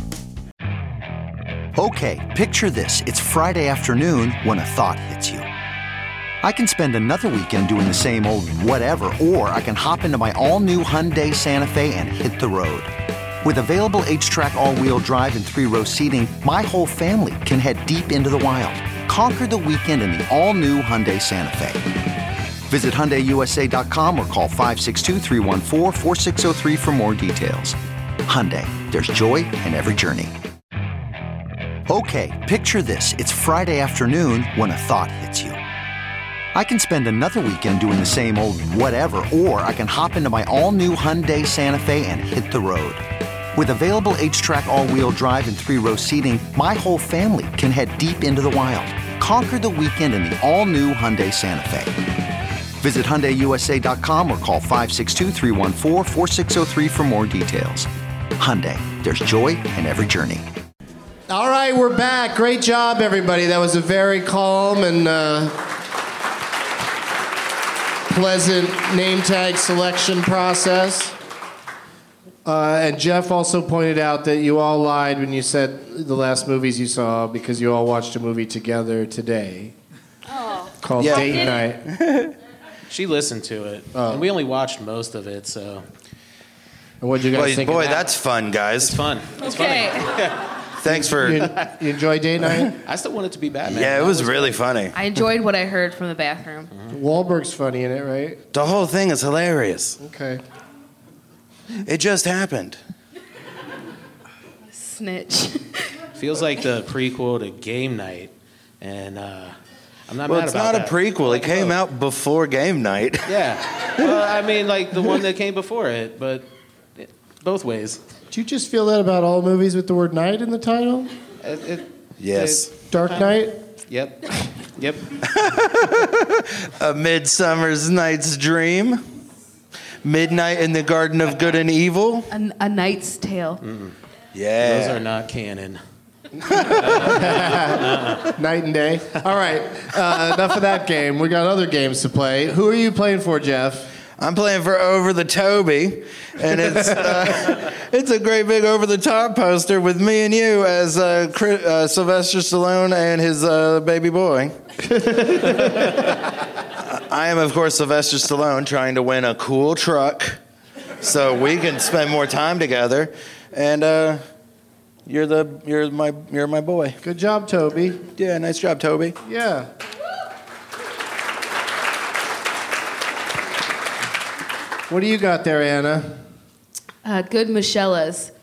[SPEAKER 12] Okay, picture this. It's Friday afternoon when a thought hits you. I can spend another weekend doing the same old whatever, or I can hop into my all-new Hyundai Santa Fe and hit the road. With available H-Track all-wheel drive and 3-row seating, my whole family can head deep into the wild. Conquer the weekend in the all-new Hyundai Santa Fe. Visit HyundaiUSA.com or call 562-314-4603 for more details. Hyundai, there's joy in every journey. Okay, picture this. It's Friday afternoon when a thought hits you. I can spend another weekend doing the same old whatever, or I can hop into my all-new Hyundai Santa Fe and hit the road. With available H-Track all-wheel drive and 3-row seating, my whole family can head deep into the wild. conquer the weekend in the all-new Hyundai Santa Fe. Visit HyundaiUSA.com or call 562-314-4603 for more details. Hyundai, there's joy in every journey.
[SPEAKER 8] All right, we're back. Great job, everybody. That was a very calm and pleasant name tag selection process. And Jeff also pointed out that you all lied when you said the last movies you saw because you all watched a movie together today called Date Night.
[SPEAKER 9] She listened to it, and we only watched most of it, so...
[SPEAKER 8] And what'd you guys think of that?
[SPEAKER 11] That's fun, guys.
[SPEAKER 9] It's fun. It's
[SPEAKER 10] Okay.
[SPEAKER 9] funny.
[SPEAKER 11] Thanks for...
[SPEAKER 8] You enjoy Date Night?
[SPEAKER 9] I still want it to be Batman.
[SPEAKER 11] Yeah, it was really funny.
[SPEAKER 10] I enjoyed what I heard from the bathroom.
[SPEAKER 8] Wahlberg's funny in it, right?
[SPEAKER 11] The whole thing is hilarious.
[SPEAKER 8] Okay.
[SPEAKER 11] It just happened.
[SPEAKER 10] Snitch.
[SPEAKER 9] Feels like the prequel to Game Night, and I'm not
[SPEAKER 11] Well,
[SPEAKER 9] mad
[SPEAKER 11] it's
[SPEAKER 9] about
[SPEAKER 11] not
[SPEAKER 9] that.
[SPEAKER 11] a prequel. It came out before Game Night.
[SPEAKER 9] Yeah. Well, I mean, like the one that came before it, but both ways.
[SPEAKER 8] Do you just feel that about all movies with the word night in the title?
[SPEAKER 11] Yes.
[SPEAKER 8] Dark Knight?
[SPEAKER 9] Yep. Yep.
[SPEAKER 11] A Midsummer's Night's Dream. Midnight in the Garden of Good and Evil.
[SPEAKER 10] A Knight's Tale.
[SPEAKER 11] Yeah.
[SPEAKER 9] Those are not canon.
[SPEAKER 8] Night and day. All right, enough of that game. We got other games to play. Who are you playing for, Jeff?
[SPEAKER 11] I'm playing for Over the Toby, and it's a great big over-the-top poster with me and you as Sylvester Stallone and his baby boy. I am, of course, Sylvester Stallone trying to win a cool truck so we can spend more time together, and you're my boy.
[SPEAKER 8] Good job, Toby.
[SPEAKER 11] Yeah, nice job, Toby.
[SPEAKER 8] Yeah. What do you got there, Anna?
[SPEAKER 10] Good Michellas.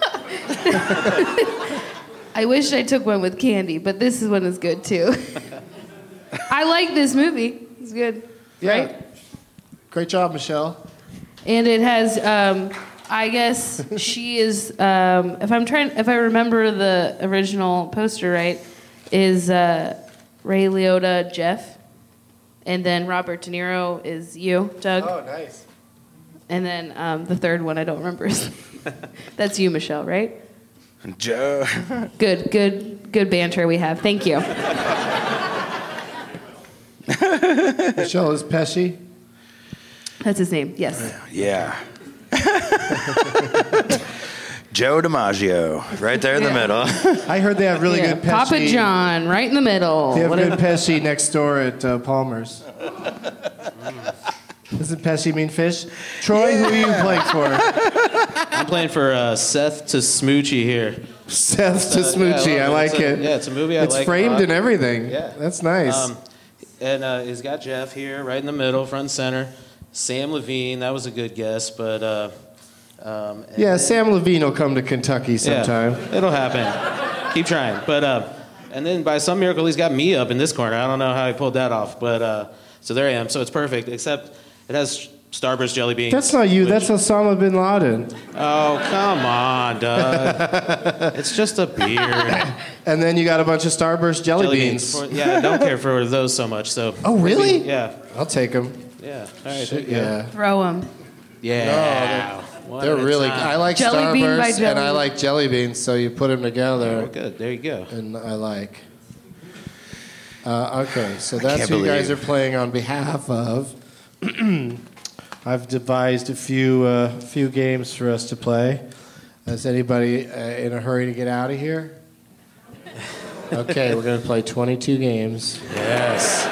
[SPEAKER 10] I wish I took one with candy, but this one is good too. I like this movie. It's good.
[SPEAKER 8] Yeah.
[SPEAKER 10] Right?
[SPEAKER 8] Great job, Michelle.
[SPEAKER 10] And it has, I guess she is, if I remember the original poster right, is Ray Liotta Jeff, and then Robert De Niro is you, Doug.
[SPEAKER 8] Oh, nice.
[SPEAKER 10] And then the third one I don't remember. That's you, Michelle, right?
[SPEAKER 11] Joe.
[SPEAKER 10] Good banter we have. Thank you.
[SPEAKER 8] Michelle is Pesci.
[SPEAKER 10] That's his name. Yes.
[SPEAKER 11] Yeah. Joe DiMaggio, right there in the middle.
[SPEAKER 8] I heard they have really good Pesci.
[SPEAKER 10] Papa John, right in the middle.
[SPEAKER 8] They have good Pesci next door at Palmer's. Doesn't Pesci mean fish? Troy, who are you playing for?
[SPEAKER 9] I'm playing for Seth to Smoochie here.
[SPEAKER 8] Seth to Smoochie, I like it.
[SPEAKER 9] Yeah, it's a movie I like.
[SPEAKER 8] It's framed and everything.
[SPEAKER 9] Yeah.
[SPEAKER 8] That's nice.
[SPEAKER 9] And he's got Jeff here, right in the middle, front and center. Sam Levine, that was a good guess, but...
[SPEAKER 8] Sam Levine will come to Kentucky sometime.
[SPEAKER 9] Yeah, it'll happen. Keep trying. But and then by some miracle, he's got me up in this corner. I don't know how he pulled that off, but so there I am. So it's perfect, except it has Starburst jelly beans.
[SPEAKER 8] That's not you. That's Osama bin Laden.
[SPEAKER 9] Oh, come on, Doug. It's just a beard.
[SPEAKER 8] And then you got a bunch of Starburst jelly beans.
[SPEAKER 9] I don't care for those so much. So.
[SPEAKER 8] Oh, really?
[SPEAKER 9] Yeah.
[SPEAKER 8] I'll take them.
[SPEAKER 9] Yeah. All right.
[SPEAKER 8] Shit, yeah.
[SPEAKER 10] Throw them.
[SPEAKER 9] Yeah.
[SPEAKER 8] No, they're really. I like
[SPEAKER 10] Jelly bean by
[SPEAKER 8] Starburst
[SPEAKER 10] jelly.
[SPEAKER 8] and I like jelly beans, so you put them together.
[SPEAKER 9] Oh, good. There you go.
[SPEAKER 8] And I like. Okay, so that's who you guys are playing on behalf of. I've devised a few games for us to play. Is anybody in a hurry to get out of here? Okay, we're going to play 22 games.
[SPEAKER 9] Yes.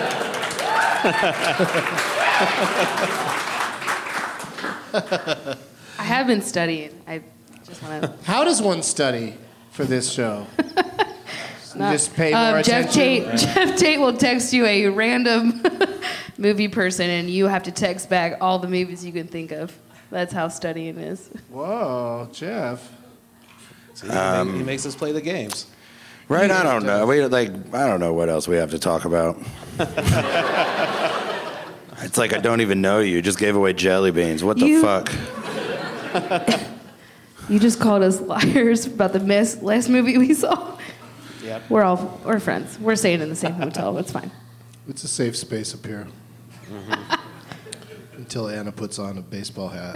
[SPEAKER 10] I have been studying. I just want to...
[SPEAKER 8] How does one study for this show? Just pay more attention?
[SPEAKER 10] Jeff Tate will text you a random movie person, and you have to text back all the movies you can think of. That's how studying is.
[SPEAKER 8] Whoa, Jeff.
[SPEAKER 9] So he makes us play the games.
[SPEAKER 11] Right? I don't know. I don't know what else we have to talk about. It's like I don't even know you. Just gave away jelly beans. What the fuck?
[SPEAKER 10] You just called us liars about the last movie we saw.
[SPEAKER 9] Yep.
[SPEAKER 10] We're friends. We're staying in the same hotel. It's fine.
[SPEAKER 8] It's a safe space up here. Mm-hmm. Until Anna puts on a baseball hat.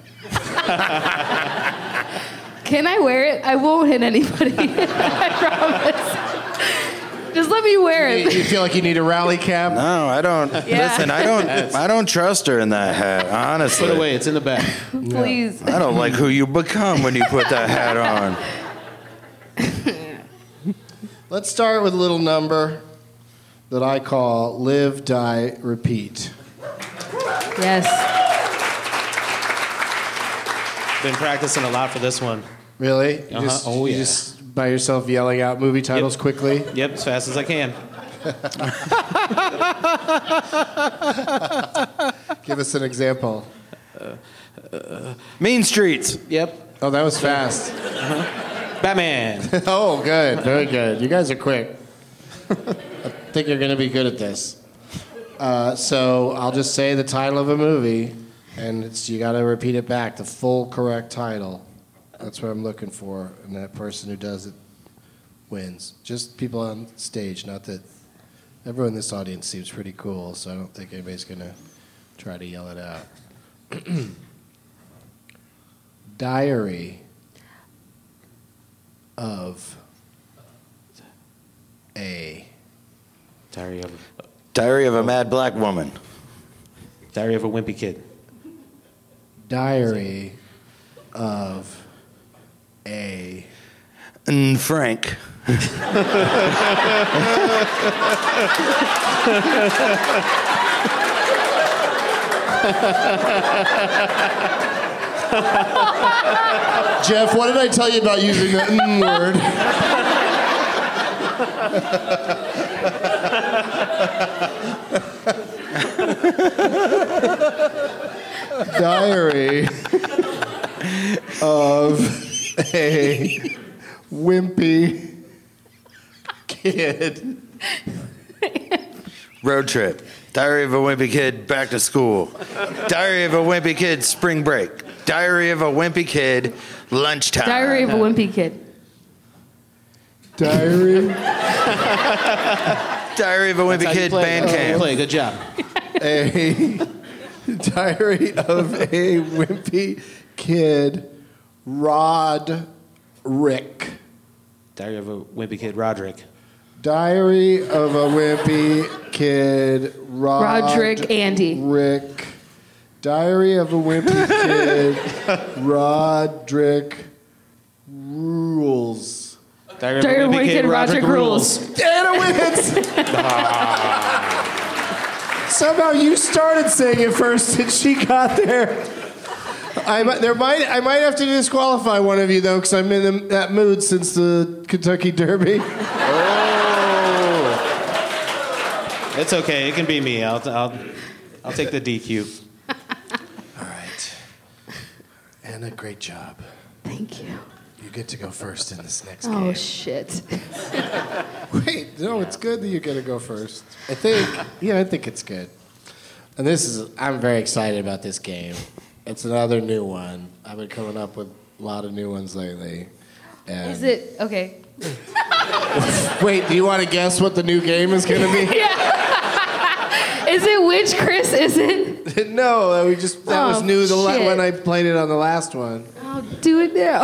[SPEAKER 10] Can I wear it? I won't hit anybody. I promise. Just let me wear it.
[SPEAKER 8] You feel like you need a rally cap?
[SPEAKER 11] No, I don't.
[SPEAKER 10] Yeah.
[SPEAKER 11] Listen, I don't trust her in that hat, honestly.
[SPEAKER 9] Put it away. It's in the bag.
[SPEAKER 10] Please.
[SPEAKER 11] I don't like who you become when you put that hat on.
[SPEAKER 8] Let's start with a little number that I call Live, Die, Repeat.
[SPEAKER 10] Yes.
[SPEAKER 9] Been practicing a lot for this one.
[SPEAKER 8] Really?
[SPEAKER 9] Uh-huh.
[SPEAKER 8] You just by yourself yelling out movie titles quickly?
[SPEAKER 9] Yep, as fast as I can.
[SPEAKER 8] Give us an example.
[SPEAKER 11] Mean Streets.
[SPEAKER 9] Yep.
[SPEAKER 8] Oh, that was fast.
[SPEAKER 9] Batman.
[SPEAKER 8] Oh, good. Very good. You guys are quick. I think you're going to be good at this. So I'll just say the title of a movie, and you got to repeat it back, the full correct title. That's what I'm looking for, and that person who does it wins. Just people on stage, not that everyone in this audience seems pretty cool, so I don't think anybody's going to try to yell it out. Diary of a...
[SPEAKER 11] Diary of a Mad Black Woman.
[SPEAKER 9] Diary of a Wimpy Kid.
[SPEAKER 8] Diary of a...
[SPEAKER 11] Frank.
[SPEAKER 8] Jeff, what did I tell you about using the word? Diary of a wimpy kid.
[SPEAKER 11] Road trip. Diary of a Wimpy Kid, back to school. Diary of a Wimpy Kid, spring break. Diary of a Wimpy Kid, lunchtime.
[SPEAKER 10] Diary of a Wimpy Kid.
[SPEAKER 8] Diary.
[SPEAKER 11] Diary of a Wimpy Kid, band camp.
[SPEAKER 9] Play. Good job.
[SPEAKER 8] A Diary of a Wimpy Kid, Rodrick.
[SPEAKER 9] Diary of a Wimpy Kid, Roderick.
[SPEAKER 8] Diary of a Wimpy Kid,
[SPEAKER 10] Roderick Andy.
[SPEAKER 8] Rick. Diary of a Wimpy Kid, Roderick Rules.
[SPEAKER 9] Diary of a Wimpy Kid, Roderick Rules.
[SPEAKER 8] Anna wins! Somehow you started saying it first and she got there. I might have to disqualify one of you, though, because I'm in that mood since the Kentucky Derby.
[SPEAKER 9] It's okay. It can be me. I'll take the DQ.
[SPEAKER 8] All right. Anna, great job.
[SPEAKER 10] Thank you.
[SPEAKER 8] You get to go first in this next game.
[SPEAKER 10] Oh, shit.
[SPEAKER 8] Wait, no, it's good that you get to go first. I think it's good. And I'm very excited about this game. It's another new one. I've been coming up with a lot of new ones lately. And
[SPEAKER 10] Is it? Okay.
[SPEAKER 8] Wait, do you want to guess what the new game is going to be?
[SPEAKER 10] Yeah. Is it which Chris is it?
[SPEAKER 8] No, that was new when I played it on the last one.
[SPEAKER 10] I'll do it now.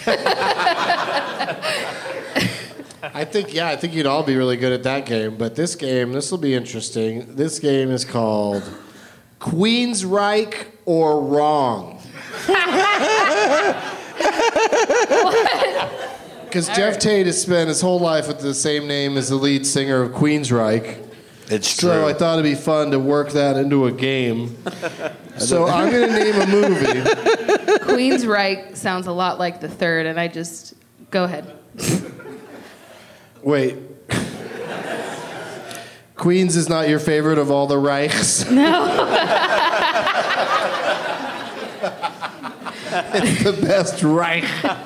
[SPEAKER 8] I think you'd all be really good at that game. But this will be interesting. This game is called Queensryche or Wrong. Because Jeff Tate has spent his whole life with the same name as the lead singer of Queensryche.
[SPEAKER 11] It's true.
[SPEAKER 8] So I thought it'd be fun to work that into a game. So I'm going to name a movie.
[SPEAKER 10] Queensryche sounds a lot like the third, and I just... Go ahead.
[SPEAKER 8] Wait. Queens is not your favorite of all the Reichs?
[SPEAKER 10] No.
[SPEAKER 8] It's the best Reich.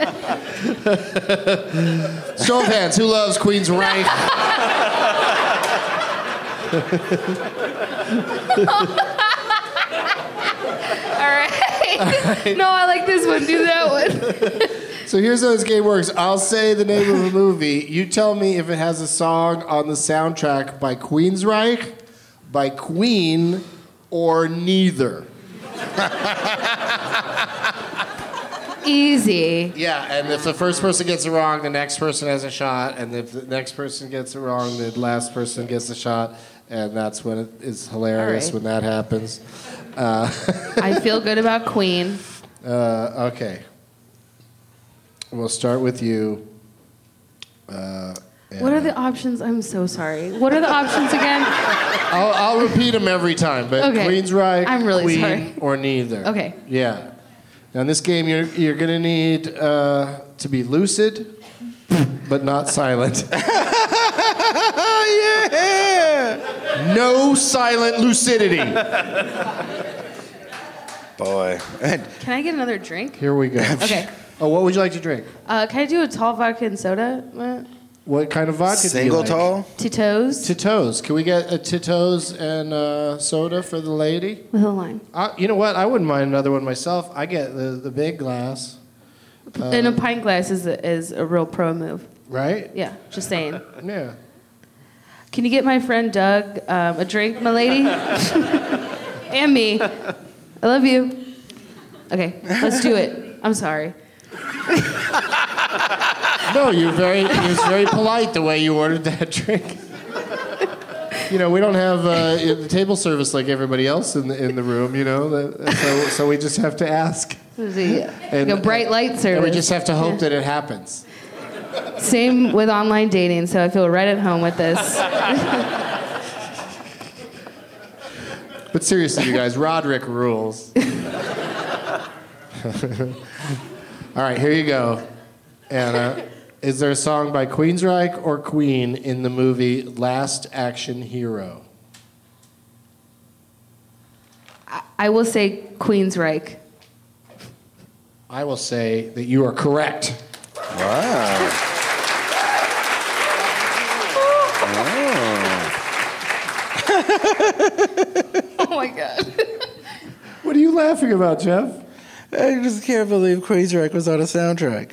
[SPEAKER 8] Show of hands, who loves Queensryche?
[SPEAKER 10] All right. No, I like this one. Do that one.
[SPEAKER 8] So here's how this game works. I'll say the name of a movie. You tell me if it has a song on the soundtrack by Queensryche, by Queen, or neither.
[SPEAKER 10] Easy.
[SPEAKER 8] Yeah, and if the first person gets it wrong, the next person has a shot, and if the next person gets it wrong, the last person gets a shot, and that's when it is hilarious when that happens.
[SPEAKER 10] I feel good about Queen.
[SPEAKER 8] Okay. We'll start with you.
[SPEAKER 10] What are the options? I'm so sorry. What are the options again?
[SPEAKER 8] I'll repeat them every time, but
[SPEAKER 10] Okay.
[SPEAKER 8] Queensryche,
[SPEAKER 10] I'm really
[SPEAKER 8] Queen,
[SPEAKER 10] sorry.
[SPEAKER 8] or neither.
[SPEAKER 10] Okay.
[SPEAKER 8] Yeah. Now in this game, you're going to need to be lucid, but not silent.
[SPEAKER 11] Yeah!
[SPEAKER 8] No silent lucidity.
[SPEAKER 11] Boy.
[SPEAKER 10] Can I get another drink?
[SPEAKER 8] Here we go.
[SPEAKER 10] Okay.
[SPEAKER 8] Oh, what would you like to drink?
[SPEAKER 10] Can I do a tall vodka and soda?
[SPEAKER 8] What kind of vodka
[SPEAKER 11] Single
[SPEAKER 8] do you like?
[SPEAKER 11] tall?
[SPEAKER 10] Tito's.
[SPEAKER 8] Tito's. Can we get a Tito's and soda for the lady?
[SPEAKER 10] With a lime.
[SPEAKER 8] You know what? I wouldn't mind another one myself. I get the big glass.
[SPEAKER 10] And a pint glass is a real pro move.
[SPEAKER 8] Right?
[SPEAKER 10] Yeah, just saying.
[SPEAKER 8] Yeah.
[SPEAKER 10] Can you get my friend Doug a drink, my lady? And me. I love you. Okay, let's do it. I'm sorry.
[SPEAKER 8] No, it was very polite the way you ordered that drink. You know, we don't have the table service like everybody else in the room, you know, so we just have to ask.
[SPEAKER 10] Like a bright light service.
[SPEAKER 8] And we just have to hope that it happens.
[SPEAKER 10] Same with online dating, so I feel right at home with this.
[SPEAKER 8] But seriously, you guys, Roderick rules. All right, here you go. Anna, is there a song by Queensryche or Queen in the movie Last Action Hero?
[SPEAKER 10] I will say Queensryche.
[SPEAKER 8] I will say that you are correct.
[SPEAKER 11] Wow.
[SPEAKER 10] Oh my God.
[SPEAKER 8] What are you laughing about, Jeff?
[SPEAKER 11] I just can't believe Queensryche was on a soundtrack.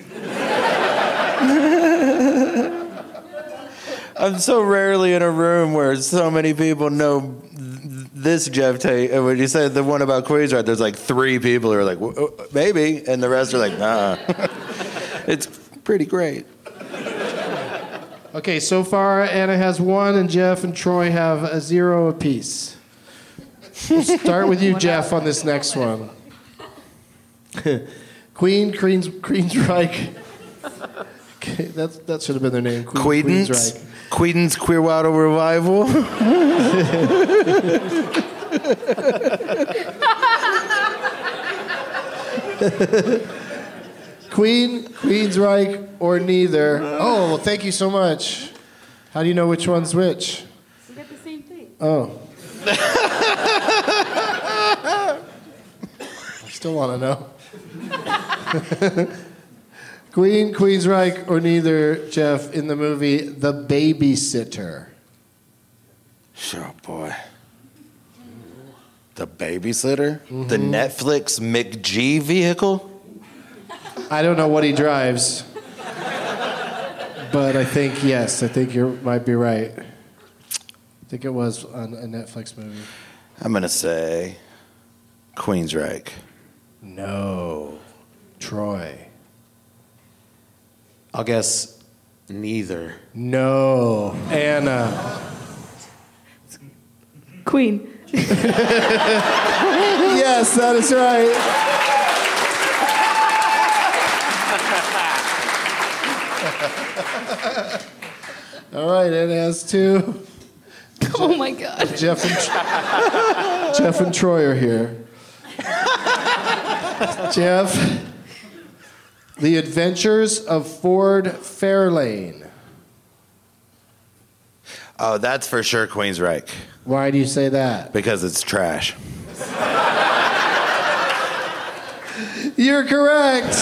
[SPEAKER 11] I'm so rarely in a room where so many people know this Jeff Tate. And when you said the one about Queensryche, there's like 3 people who are like, maybe, and the rest are like, nah. It's pretty great.
[SPEAKER 8] Okay, so far Anna has 1 and Jeff and Troy have a 0 apiece. We'll start with you, Jeff, on this next one. Queensryche. Okay, that should have been their name. Queensryche.
[SPEAKER 11] Queedence Queerwaddle Revival.
[SPEAKER 8] Queensryche, or neither. Oh, well, thank you so much. How do you know which one's which?
[SPEAKER 10] We got the same thing.
[SPEAKER 8] Oh. I still want to know. Queensryche, or neither, Jeff, in the movie The Babysitter.
[SPEAKER 11] Sure, boy. The Babysitter? Mm-hmm. The Netflix McG vehicle?
[SPEAKER 8] I don't know what he drives. But I think, yes, I think you might be right. I think it was on a Netflix movie.
[SPEAKER 11] I'm going to say Queensryche.
[SPEAKER 8] No. Troy.
[SPEAKER 9] I'll guess neither.
[SPEAKER 8] No. Anna.
[SPEAKER 10] Queen.
[SPEAKER 8] Yes, that is right. All right, Anna has 2.
[SPEAKER 10] Oh my God.
[SPEAKER 8] Jeff and Troy are here. Jeff, The Adventures of Ford Fairlane.
[SPEAKER 11] Oh, that's for sure Queensryche.
[SPEAKER 8] Why do you say that?
[SPEAKER 11] Because it's trash.
[SPEAKER 8] You're correct.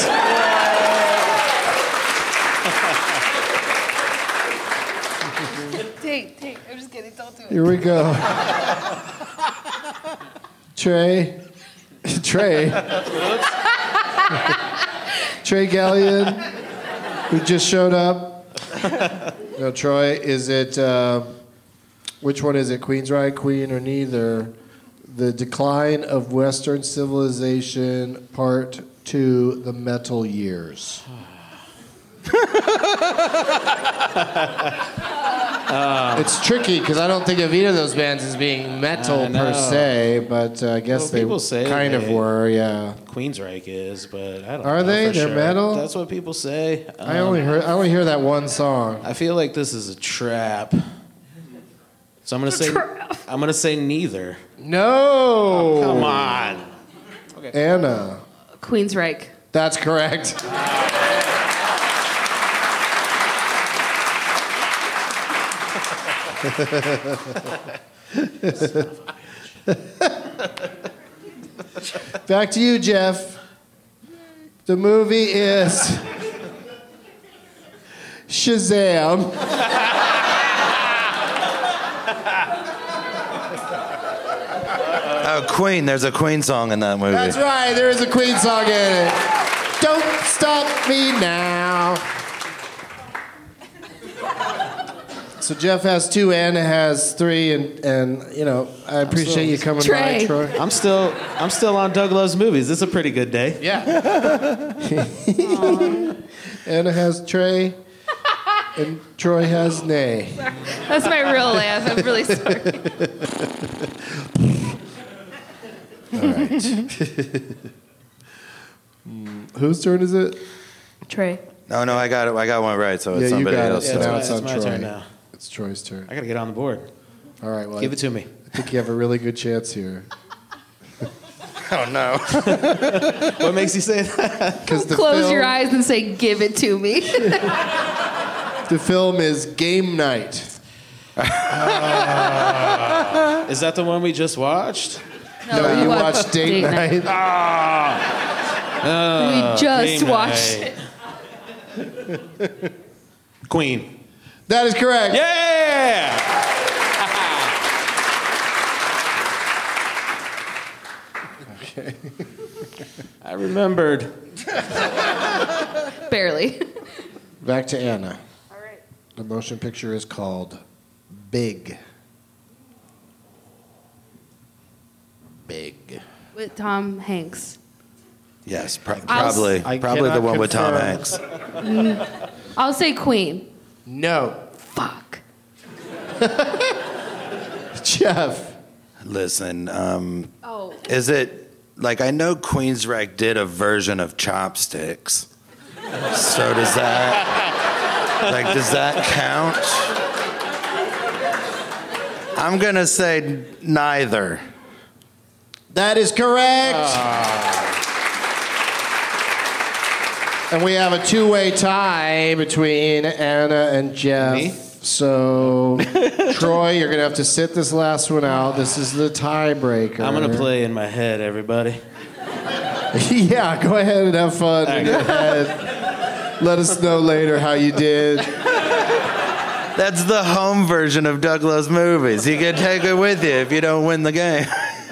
[SPEAKER 10] Take. I'm just kidding. Don't do it.
[SPEAKER 8] Here we go. Trey. Trey Gallion, who just showed up. No, Troy, is it, which one is it? Queensryche, Queen, or neither? The Decline of Western Civilization, Part 2, The Metal Years. It's tricky because I don't think of either of those bands as being metal per se, but I guess they kind of were, yeah.
[SPEAKER 9] Queensryche is, but I don't know.
[SPEAKER 8] Are they?
[SPEAKER 9] for
[SPEAKER 8] They're
[SPEAKER 9] sure.
[SPEAKER 8] metal?
[SPEAKER 9] That's what people say.
[SPEAKER 8] I only hear that one song.
[SPEAKER 9] I feel like this is a trap. So I'm gonna say neither.
[SPEAKER 8] No.
[SPEAKER 9] Oh, come on. Okay.
[SPEAKER 8] Anna.
[SPEAKER 10] Queensryche.
[SPEAKER 8] That's correct. Back to you, Jeff. The movie is Shazam.
[SPEAKER 11] Oh, Queen. There's a Queen song in that movie.
[SPEAKER 8] That's right. There is a Queen song in it. Don't stop me now. So Jeff has 2, Anna has 3, and you know, I appreciate you coming by, Troy.
[SPEAKER 9] I'm still on Doug Loves Movies. It's a pretty good day.
[SPEAKER 8] Yeah. Anna has Trey, and Troy has Nay.
[SPEAKER 10] That's my real laugh. I'm really sorry.
[SPEAKER 8] All right. Whose turn is it?
[SPEAKER 10] Trey.
[SPEAKER 11] No, I got it. I got one right, so it's somebody else's
[SPEAKER 8] Yeah,
[SPEAKER 11] turn.
[SPEAKER 8] now it's on
[SPEAKER 9] my
[SPEAKER 8] Troy.
[SPEAKER 9] turn now.
[SPEAKER 8] It's Troy's turn.
[SPEAKER 9] I gotta get on the board.
[SPEAKER 8] All right, well,
[SPEAKER 9] Give it to me.
[SPEAKER 8] I think you have a really good chance here.
[SPEAKER 11] Oh no!
[SPEAKER 9] What makes you say that?
[SPEAKER 8] Because
[SPEAKER 10] Close your eyes and say, "Give it to me."
[SPEAKER 8] The film is Game Night.
[SPEAKER 9] Is that the one we just watched?
[SPEAKER 8] No, you watched Date Night.
[SPEAKER 10] We just
[SPEAKER 9] Game
[SPEAKER 10] watched
[SPEAKER 9] Night. Queen.
[SPEAKER 8] That is correct.
[SPEAKER 9] Yeah!
[SPEAKER 8] Okay.
[SPEAKER 9] I remembered.
[SPEAKER 10] Barely.
[SPEAKER 8] Back to Anna. All right. The motion picture is called Big. Big.
[SPEAKER 10] With Tom Hanks.
[SPEAKER 11] Yes,
[SPEAKER 10] I'll
[SPEAKER 11] probably
[SPEAKER 8] I
[SPEAKER 11] the
[SPEAKER 8] cannot
[SPEAKER 11] one with Tom
[SPEAKER 8] confirm.
[SPEAKER 11] Hanks.
[SPEAKER 10] I'll say Queen.
[SPEAKER 8] No.
[SPEAKER 10] Fuck.
[SPEAKER 8] Jeff.
[SPEAKER 11] Listen,
[SPEAKER 10] Oh.
[SPEAKER 11] is it like I know Queensryche did a version of Chopsticks? So does that count? I'm gonna say neither.
[SPEAKER 8] That is correct. And we have a 2-way tie between Anna and Jeff.
[SPEAKER 9] Me?
[SPEAKER 8] So, Troy, you're going to have to sit this last one out. This is the tiebreaker.
[SPEAKER 9] I'm gonna play in my head, everybody.
[SPEAKER 8] Yeah, go ahead and have fun in your head. Let us know later how you did.
[SPEAKER 11] That's the home version of Doug Loves Movies. You can take it with you if you don't win the game.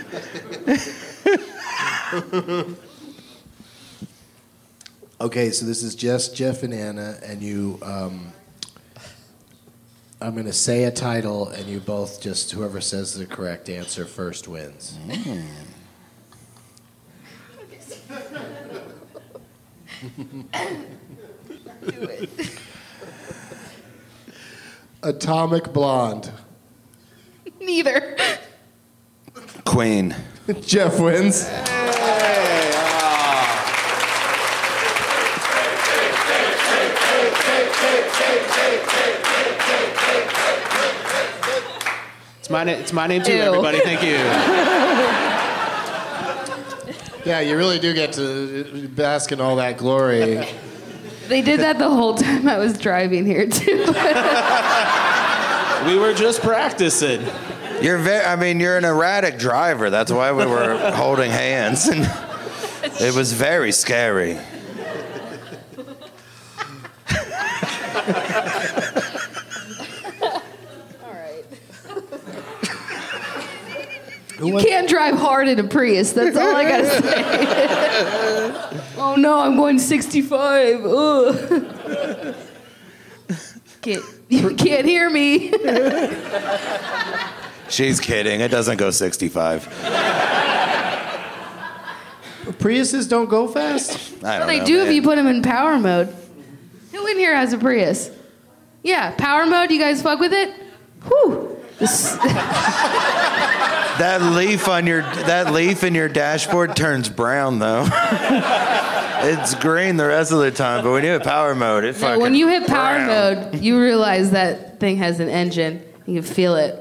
[SPEAKER 8] Okay, so this is just Jeff and Anna, and you. I'm going to say a title, and you both just whoever says the correct answer first wins.
[SPEAKER 10] Do it.
[SPEAKER 8] Atomic Blonde.
[SPEAKER 10] Neither.
[SPEAKER 11] Queen.
[SPEAKER 8] Jeff wins.
[SPEAKER 9] It's my name too,
[SPEAKER 10] Ew.
[SPEAKER 9] everybody. Thank you.
[SPEAKER 8] Yeah, you really do get to bask in all that glory.
[SPEAKER 10] They did that the whole time I was driving here too.
[SPEAKER 9] We were just practicing.
[SPEAKER 11] You're an erratic driver. That's why we were holding hands, and it was very scary.
[SPEAKER 10] You can't drive hard in a Prius. That's all I gotta say. Oh no, I'm going 65. Ugh. You can't hear me.
[SPEAKER 11] She's kidding. It doesn't go 65.
[SPEAKER 8] Priuses don't go fast?
[SPEAKER 11] I don't
[SPEAKER 10] Well, they
[SPEAKER 11] know,
[SPEAKER 10] do
[SPEAKER 11] man.
[SPEAKER 10] if you put them in power mode. Who in here has a Prius? Yeah, power mode. You guys fuck with it? Whew.
[SPEAKER 11] That leaf in your dashboard turns brown though. It's green the rest of the time, but when you hit power mode, it fucking
[SPEAKER 10] When you hit power
[SPEAKER 11] brown.
[SPEAKER 10] mode, you realize that thing has an engine. You can feel it.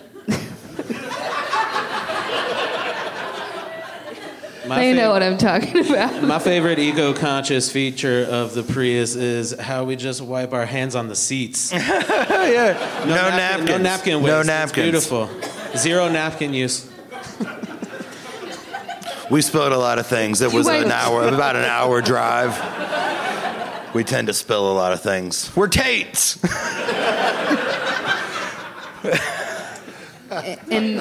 [SPEAKER 10] They know what I'm talking about.
[SPEAKER 9] My favorite eco-conscious feature of the Prius is how we just wipe our hands on the seats.
[SPEAKER 11] Yeah. No napkins.
[SPEAKER 9] No napkin waste.
[SPEAKER 11] No
[SPEAKER 9] It's
[SPEAKER 11] napkins.
[SPEAKER 9] beautiful. Zero napkin use.
[SPEAKER 11] We spilled a lot of things. It was about an hour drive. We tend to spill a lot of things. We're Tates.
[SPEAKER 10] And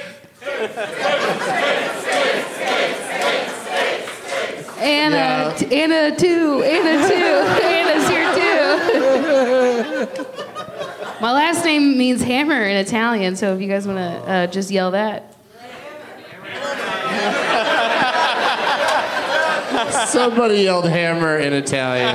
[SPEAKER 10] Anna, Anna too, Anna's here too. My last name means hammer in Italian, so if you guys want to just yell that.
[SPEAKER 8] Somebody yelled hammer in Italian.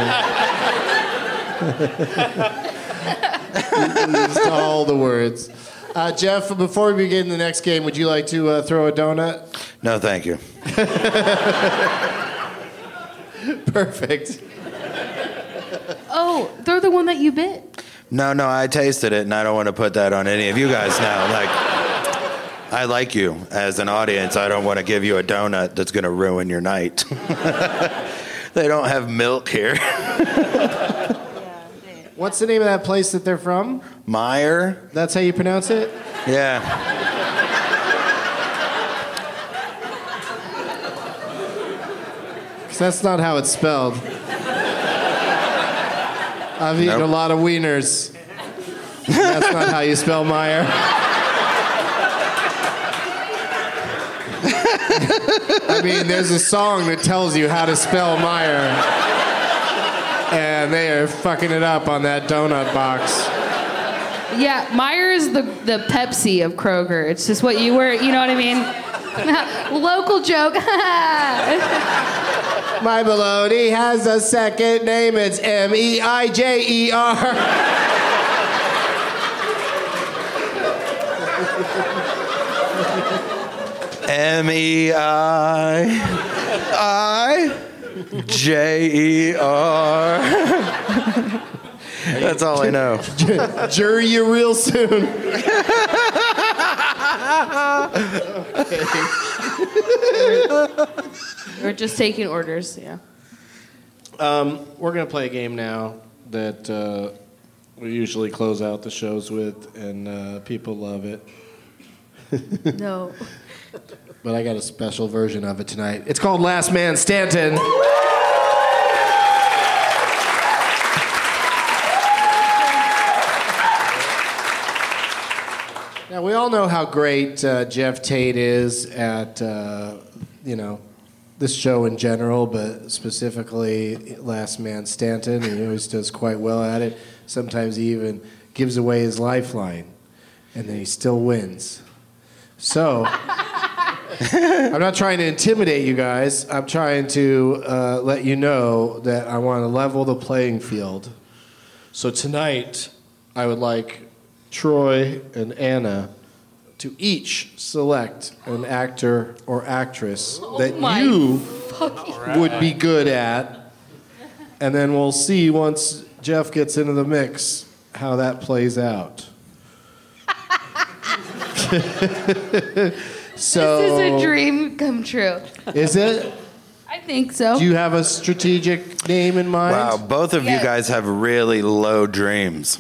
[SPEAKER 8] Used all the words. Jeff, before we begin the next game, would you like to throw a donut?
[SPEAKER 11] No, thank you.
[SPEAKER 8] Perfect.
[SPEAKER 10] Oh, they're the one that you bit.
[SPEAKER 11] No, I tasted it, and I don't want to put that on any of you guys now. Like, I like you as an audience. I don't want to give you a donut that's going to ruin your night. They don't have milk here.
[SPEAKER 8] What's the name of that place that they're from?
[SPEAKER 11] Meyer.
[SPEAKER 8] That's how you pronounce it?
[SPEAKER 11] Yeah.
[SPEAKER 8] Because that's not how it's spelled. I've eaten a lot of wieners. That's not how you spell Meyer. I mean, there's a song that tells you how to spell Meyer. And they are fucking it up on that donut box.
[SPEAKER 10] Yeah, Meyer is the Pepsi of Kroger. It's just what you were, you know what I mean? Local joke.
[SPEAKER 8] My baloney has a second name. It's Meijer.
[SPEAKER 11] Meijer. That's all I know.
[SPEAKER 8] Jury you real soon.
[SPEAKER 10] We're just taking orders, yeah.
[SPEAKER 8] We're going to play a game now that we usually close out the shows with, and people love it.
[SPEAKER 10] No.
[SPEAKER 8] But I got a special version of it tonight. It's called Last Man Stanton. Now, we all know how great Jeff Tate is at, this show in general, but specifically Last Man Stanton. He always does quite well at it. Sometimes he even gives away his lifeline, and then he still wins. So, I'm not trying to intimidate you guys. I'm trying to let you know that I want to level the playing field. So tonight, I would like Troy and Anna to each select an actor or actress that you would be good at. And then we'll see once Jeff gets into the mix how that plays out. So,
[SPEAKER 10] this is a dream come true.
[SPEAKER 8] Is it?
[SPEAKER 10] I think so.
[SPEAKER 8] Do you have a strategic name in mind?
[SPEAKER 11] Wow, both of you guys have really low dreams.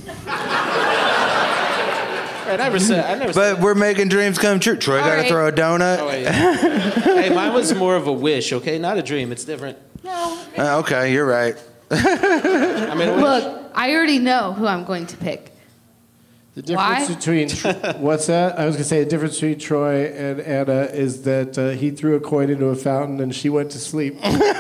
[SPEAKER 9] I never said.
[SPEAKER 11] But we're making dreams come true. Troy got to throw a donut.
[SPEAKER 9] Oh, yeah. Hey, mine was more of a wish, okay? Not a dream. It's different.
[SPEAKER 10] No.
[SPEAKER 11] Okay, you're right.
[SPEAKER 9] I mean,
[SPEAKER 10] Look, I already know who I'm going to pick.
[SPEAKER 8] The difference between what's that? I was gonna say the difference between Troy and Anna is that he threw a coin into a fountain and she went to sleep.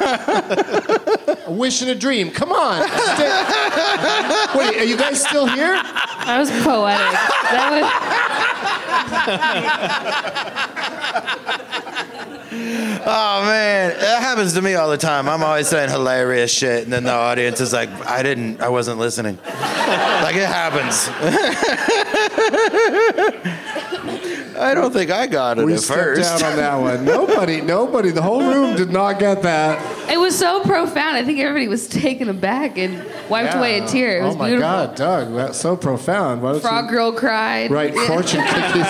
[SPEAKER 8] A wish and a dream. Come on. Wait, are you guys still here?
[SPEAKER 10] That was poetic.
[SPEAKER 11] Oh man, that happens to me all the time. I'm always saying hilarious shit, and then the audience is like, I wasn't listening. Like it happens. I don't think I got it
[SPEAKER 8] we
[SPEAKER 11] at first.
[SPEAKER 8] stepped out on that one. Nobody. The whole room did not get that.
[SPEAKER 10] It was so profound. I think everybody was taken aback and wiped away a tear. It was
[SPEAKER 8] my
[SPEAKER 10] beautiful.
[SPEAKER 8] God, Doug, that's so profound. Why don't
[SPEAKER 10] Frog girl cried.
[SPEAKER 8] Right, fortune cookies.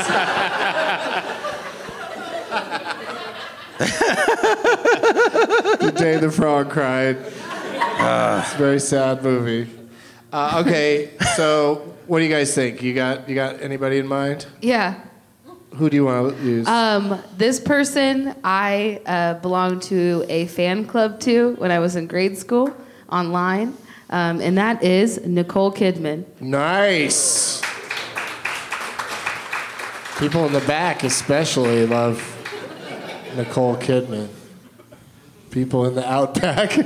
[SPEAKER 8] The Day the Frog Cried. It's a very sad movie. Okay, so what do you guys think? You got anybody in mind?
[SPEAKER 10] Yeah.
[SPEAKER 8] Who do you want to use?
[SPEAKER 10] This person I belonged to a fan club to when I was in grade school online, and that is Nicole Kidman.
[SPEAKER 8] Nice. People in the back especially love Nicole Kidman. People in the outback.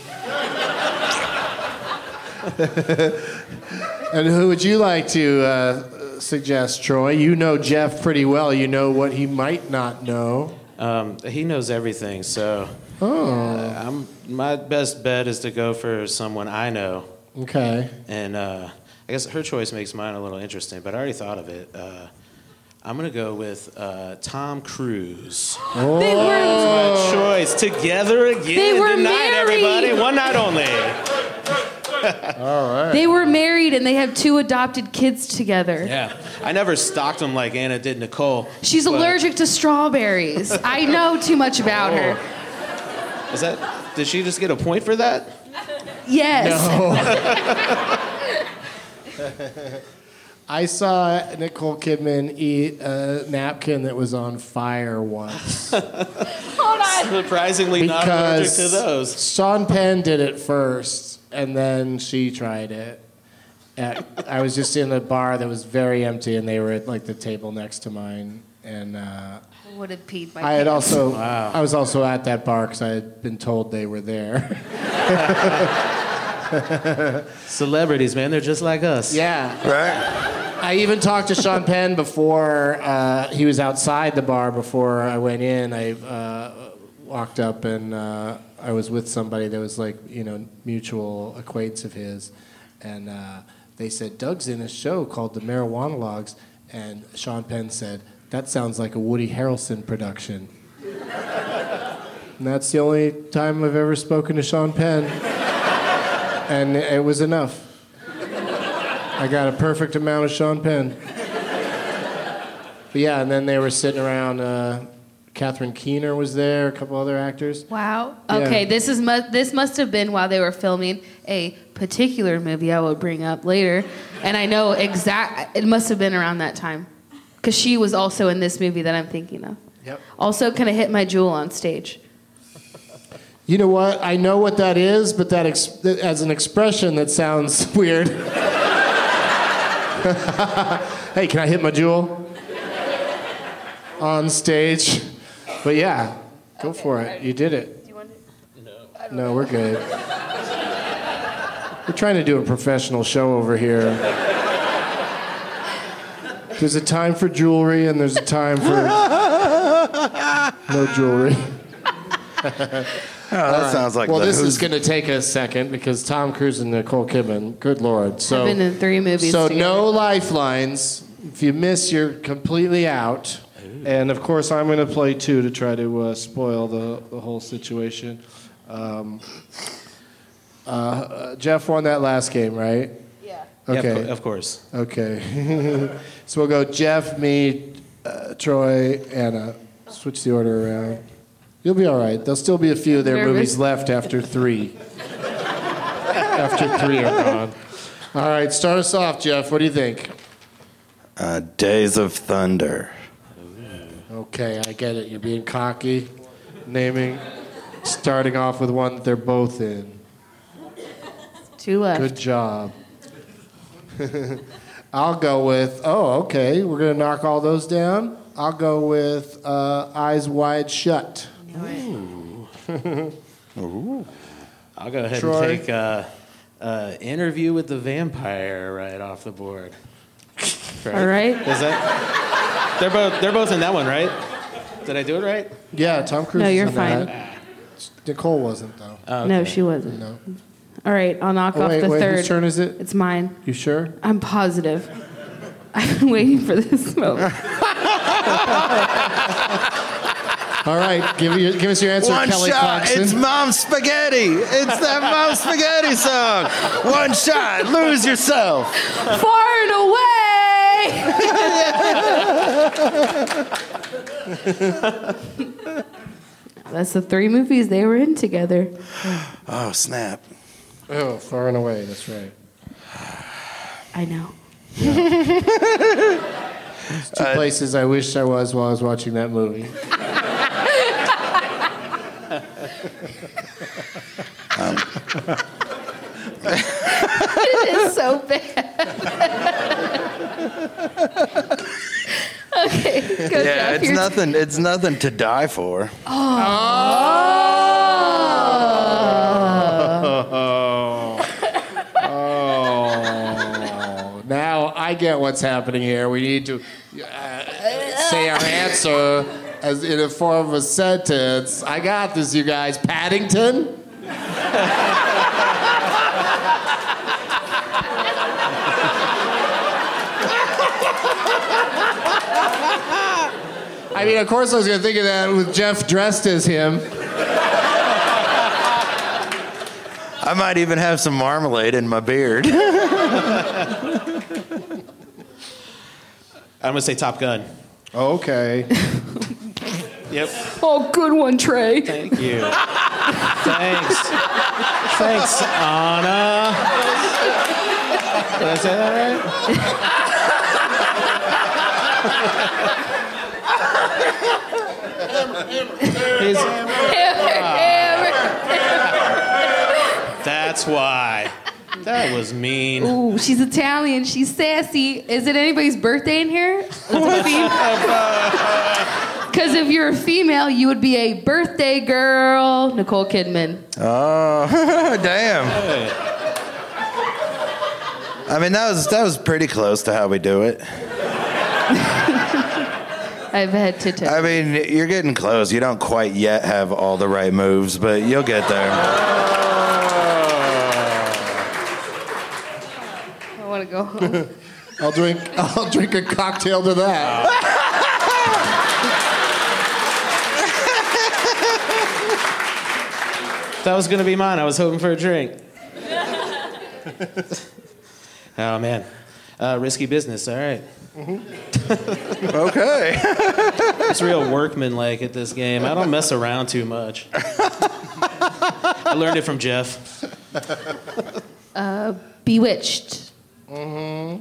[SPEAKER 8] And who would you like to suggest, Troy? You know Jeff pretty well. You know what he might not know.
[SPEAKER 9] He knows everything, so my best bet is to go for someone I know.
[SPEAKER 8] Okay.
[SPEAKER 9] And I guess her choice makes mine a little interesting, but I already thought of it. I'm going to go with Tom Cruise.
[SPEAKER 8] Oh.
[SPEAKER 10] They were
[SPEAKER 9] That's my choice. Together again
[SPEAKER 10] They were
[SPEAKER 9] tonight,
[SPEAKER 10] married.
[SPEAKER 9] everybody. One night only.
[SPEAKER 8] All right.
[SPEAKER 10] They were married and they have 2 adopted kids together.
[SPEAKER 9] Yeah. I never stalked him like Anna did Nicole.
[SPEAKER 10] She's allergic to strawberries. I know too much about her.
[SPEAKER 9] Did she just get a point for that?
[SPEAKER 10] Yes.
[SPEAKER 8] No. I saw Nicole Kidman eat a napkin that was on fire once.
[SPEAKER 10] Hold on.
[SPEAKER 9] Surprisingly not allergic to those.
[SPEAKER 8] Sean Penn did it first, and then she tried it. I was just in a bar that was very empty, and they were at like the table next to mine. And
[SPEAKER 10] Would have peed my
[SPEAKER 8] I had
[SPEAKER 10] pants.
[SPEAKER 8] also, I was also at that bar because I had been told they were there.
[SPEAKER 9] Celebrities, man, they're just like us.
[SPEAKER 8] Yeah.
[SPEAKER 11] Right?
[SPEAKER 8] I even talked to Sean Penn before he was outside the bar. Before I went in, I walked up and I was with somebody that was like, mutual acquaintance of his, and they said Doug's in a show called The Marijuana Logs, and Sean Penn said that sounds like a Woody Harrelson production. And that's the only time I've ever spoken to Sean Penn, and it was enough. I got a perfect amount of Sean Penn. But yeah, and then they were sitting around. Catherine Keener was there, a couple other actors.
[SPEAKER 10] Wow.
[SPEAKER 8] Yeah.
[SPEAKER 10] Okay, this must have been while they were filming a particular movie I will bring up later, and I know it must have been around that time, because she was also in this movie that I'm thinking of.
[SPEAKER 8] Yep.
[SPEAKER 10] Also, can I hit my jewel on stage?
[SPEAKER 8] You know what? I know what that is, but that as an expression that sounds weird. Hey, can I hit my jewel on stage? But yeah, go for it. You did it.
[SPEAKER 10] Do you want it?
[SPEAKER 8] No, we're good. We're trying to do a professional show over here. There's a time for jewelry and there's a time for no jewelry.
[SPEAKER 11] That sounds like
[SPEAKER 8] well, this is going to take a second because Tom Cruise and Nicole Kidman, good Lord. So,
[SPEAKER 10] I've been in 3 movies
[SPEAKER 8] So
[SPEAKER 10] together.
[SPEAKER 8] no lifelines. If you miss, you're completely out. And of course, I'm going to play too to try to spoil the whole situation. Jeff won that last game, right?
[SPEAKER 10] Yeah.
[SPEAKER 8] Okay.
[SPEAKER 9] Yeah, of course.
[SPEAKER 8] Okay. So we'll go Jeff, me, Troy, Anna. Switch the order around. You'll be all right. There'll still be a few of their
[SPEAKER 10] Nervous.
[SPEAKER 8] movies left after 3. After 3 are gone. All right, start us off, Jeff. What do you think?
[SPEAKER 11] Days of Thunder.
[SPEAKER 8] Okay, I get it. You're being cocky. Starting off with one that they're both in.
[SPEAKER 10] 2 left.
[SPEAKER 8] Good job. I'll go with, okay, we're going to knock all those down. I'll go with Eyes Wide Shut.
[SPEAKER 9] Ooh. I'll go ahead
[SPEAKER 8] Troy?
[SPEAKER 9] and take Interview with the Vampire right off the board.
[SPEAKER 10] All right.
[SPEAKER 9] Is that? They're both in that one, right? Did I do it right?
[SPEAKER 8] Yeah, Tom Cruise.
[SPEAKER 10] No,
[SPEAKER 8] is
[SPEAKER 10] you're
[SPEAKER 8] in
[SPEAKER 10] fine.
[SPEAKER 8] that. Nicole wasn't though.
[SPEAKER 9] Oh, okay.
[SPEAKER 10] No, she wasn't.
[SPEAKER 8] No.
[SPEAKER 10] All right, I'll knock off the
[SPEAKER 8] wait,
[SPEAKER 10] third.
[SPEAKER 8] whose turn is it?
[SPEAKER 10] It's mine.
[SPEAKER 8] You sure?
[SPEAKER 10] I'm positive. I've been waiting for this moment.
[SPEAKER 8] All right, give us your answer,
[SPEAKER 11] One
[SPEAKER 8] Kelly
[SPEAKER 11] shot.
[SPEAKER 8] Clarkson.
[SPEAKER 11] It's Mom Spaghetti. It's that Mom Spaghetti song. One shot. Lose yourself.
[SPEAKER 10] Far and away. That's the 3 movies they were in together.
[SPEAKER 11] Oh, snap.
[SPEAKER 8] Oh, Far and Away. That's right.
[SPEAKER 10] I know.
[SPEAKER 8] It's 2 places I wished I was while I was watching that movie.
[SPEAKER 10] It is so bad. Okay, go
[SPEAKER 11] Yeah,
[SPEAKER 10] Jeff.
[SPEAKER 11] it's nothing to die for.
[SPEAKER 8] Now I get what's happening here. We need to say our answer as in a form of a sentence. I got this, you guys. Paddington? I mean, of course I was going to think of that with Jeff dressed as him.
[SPEAKER 11] I might even have some marmalade in my beard.
[SPEAKER 9] I'm going to say Top Gun.
[SPEAKER 8] Okay.
[SPEAKER 9] Yep.
[SPEAKER 10] Oh, good one, Trey.
[SPEAKER 9] Thank you. Thanks. Thanks, Anna. Did I say that right? That's why. That was mean.
[SPEAKER 10] Ooh, she's Italian. She's sassy. Is it anybody's birthday in here? Because if you're a female, you would be a birthday girl. Nicole Kidman.
[SPEAKER 11] Oh, damn.
[SPEAKER 9] Hey.
[SPEAKER 11] I mean, that was pretty close to how we do it.
[SPEAKER 10] I've had to tell.
[SPEAKER 11] I mean, you're getting close. You don't quite yet have all the right moves, but you'll get there.
[SPEAKER 10] I want to go home.
[SPEAKER 8] I'll drink a cocktail to that.
[SPEAKER 9] That was going to be mine. I was hoping for a drink. Oh, man. Risky business. All right.
[SPEAKER 11] Okay.
[SPEAKER 9] It's real workman-like at this game. I don't mess around too much. I learned it from Jeff.
[SPEAKER 10] Bewitched.
[SPEAKER 8] Mm-hmm.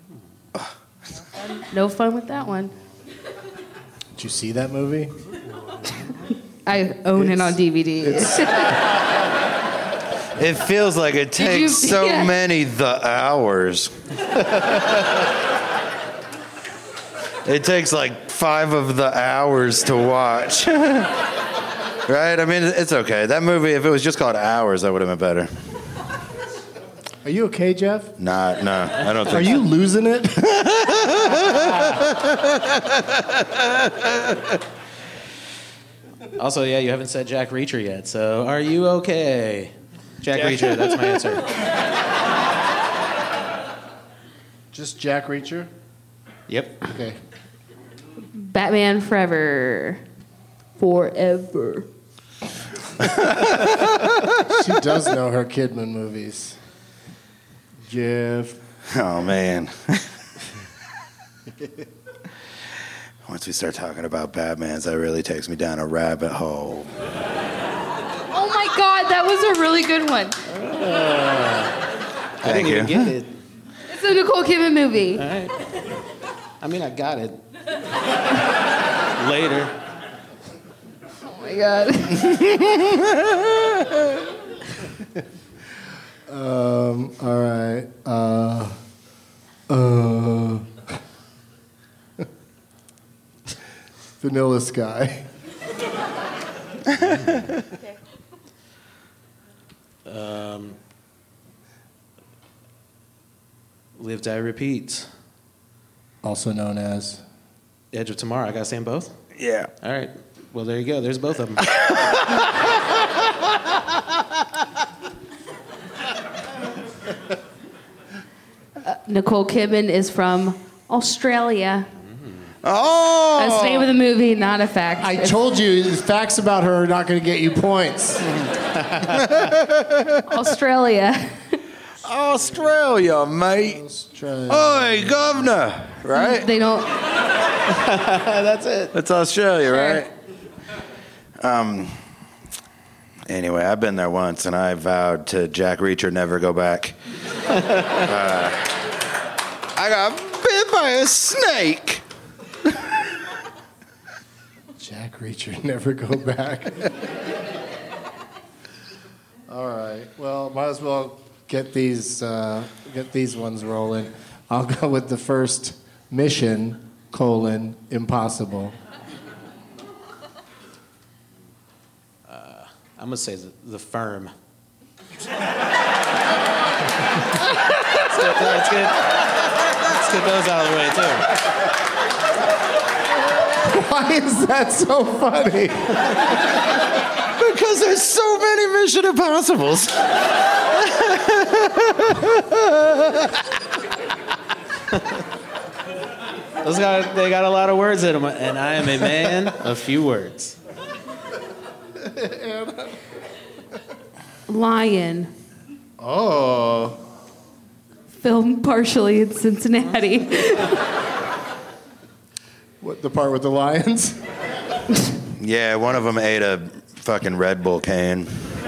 [SPEAKER 10] No fun with that one.
[SPEAKER 8] Did you see that movie?
[SPEAKER 10] I own it on DVD.
[SPEAKER 11] It feels like it takes so many the hours. It takes like 5 of the hours to watch. Right? I mean, it's okay. That movie, if it was just called Hours, that would have been better.
[SPEAKER 8] Are you okay, Jeff?
[SPEAKER 11] No, I don't think
[SPEAKER 8] Are you losing it?
[SPEAKER 9] Also, yeah, you haven't said Jack Reacher yet, so are you okay? Jack Reacher, that's my answer.
[SPEAKER 8] Just Jack Reacher?
[SPEAKER 9] Yep.
[SPEAKER 8] Okay.
[SPEAKER 10] Batman Forever. Forever.
[SPEAKER 8] She does know her Kidman movies. Jeff.
[SPEAKER 11] Oh, man. Once we start talking about Batmans, that really takes me down a rabbit hole.
[SPEAKER 10] Oh my God, that was a really good one.
[SPEAKER 9] I didn't even get it.
[SPEAKER 10] It's a Nicole Kidman movie.
[SPEAKER 9] All right. I mean, I got it. Later.
[SPEAKER 10] Oh my God.
[SPEAKER 8] All right. Vanilla Sky.
[SPEAKER 9] Live, Die, Repeat.
[SPEAKER 8] Also known as
[SPEAKER 9] Edge of Tomorrow. I gotta say them both?
[SPEAKER 11] Yeah.
[SPEAKER 9] All right. Well, there you go. There's both of them.
[SPEAKER 10] Nicole Kidman is from Australia.
[SPEAKER 8] Oh!
[SPEAKER 10] That's the name of the movie, not a fact.
[SPEAKER 8] I told you, facts about her are not going to get you points.
[SPEAKER 10] Australia.
[SPEAKER 11] Australia, mate. Oi, governor. Right?
[SPEAKER 10] They don't.
[SPEAKER 9] That's it.
[SPEAKER 11] That's Australia, right? Anyway, I've been there once, and I vowed to Jack Reacher never go back. I got bit by a snake.
[SPEAKER 8] Jack Reacher, never go back. All right. Well, might as well get these ones rolling. I'll go with the first mission: impossible.
[SPEAKER 9] I'm gonna say the Firm. Let's get those out of the way too.
[SPEAKER 8] Why is that so funny?
[SPEAKER 11] Because there's so many Mission Impossibles.
[SPEAKER 9] They got a lot of words in them, and I am a man of few words.
[SPEAKER 10] Lion.
[SPEAKER 8] Oh.
[SPEAKER 10] Filmed partially in Cincinnati.
[SPEAKER 8] What, the part with the lions?
[SPEAKER 11] Yeah, one of them ate a fucking Red Bull can.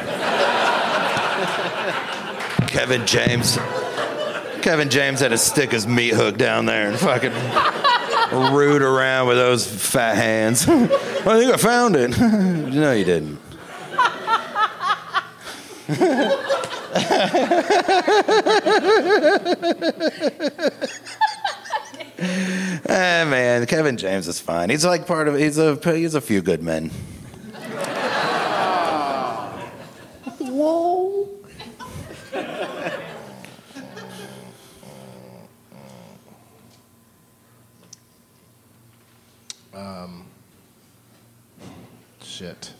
[SPEAKER 11] Kevin James had to stick his meat hook down there and fucking root around with those fat hands. I think I found it. No, you didn't. Man, Kevin James is fine. He's like he's a few good men.
[SPEAKER 10] Whoa.
[SPEAKER 8] Shit.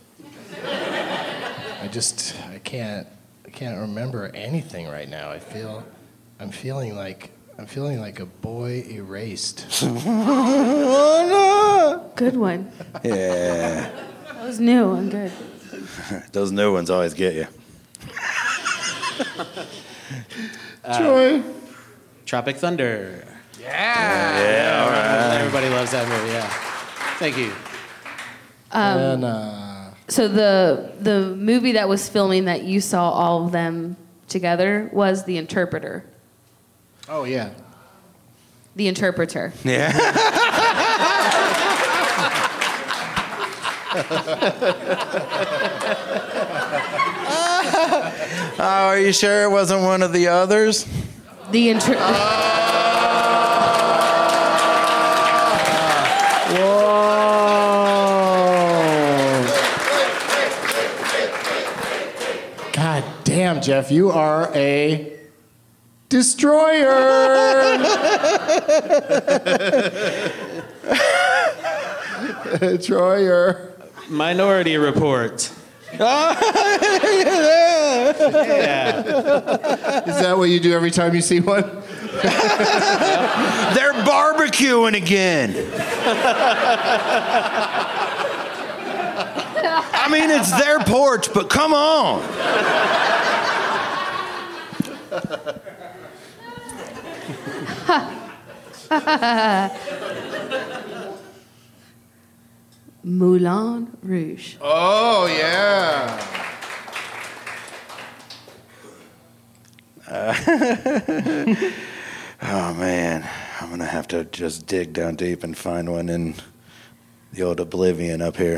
[SPEAKER 8] I can't remember anything right now. I'm feeling like a boy erased.
[SPEAKER 10] Good one.
[SPEAKER 11] Yeah.
[SPEAKER 10] That was new. I'm good.
[SPEAKER 11] Those new ones always get you.
[SPEAKER 8] Troy.
[SPEAKER 9] Tropic Thunder.
[SPEAKER 11] Yeah, all right.
[SPEAKER 9] Everybody loves that movie, yeah. Thank you.
[SPEAKER 10] So the movie that was filming that you saw all of them together was The Interpreter.
[SPEAKER 8] Oh, yeah.
[SPEAKER 10] The Interpreter.
[SPEAKER 11] Yeah. Oh, are you sure it wasn't one of the others?
[SPEAKER 10] The Interpreter.
[SPEAKER 8] God damn, Jeff, you are a destroyer. Destroyer.
[SPEAKER 9] Minority Report.
[SPEAKER 8] Yeah. Is that what you do every time you see one?
[SPEAKER 11] They're barbecuing again. I mean, it's their porch, but come on.
[SPEAKER 10] Moulin Rouge.
[SPEAKER 8] Oh, yeah.
[SPEAKER 11] Oh, man. I'm going to have to just dig down deep and find one in the old Oblivion up here.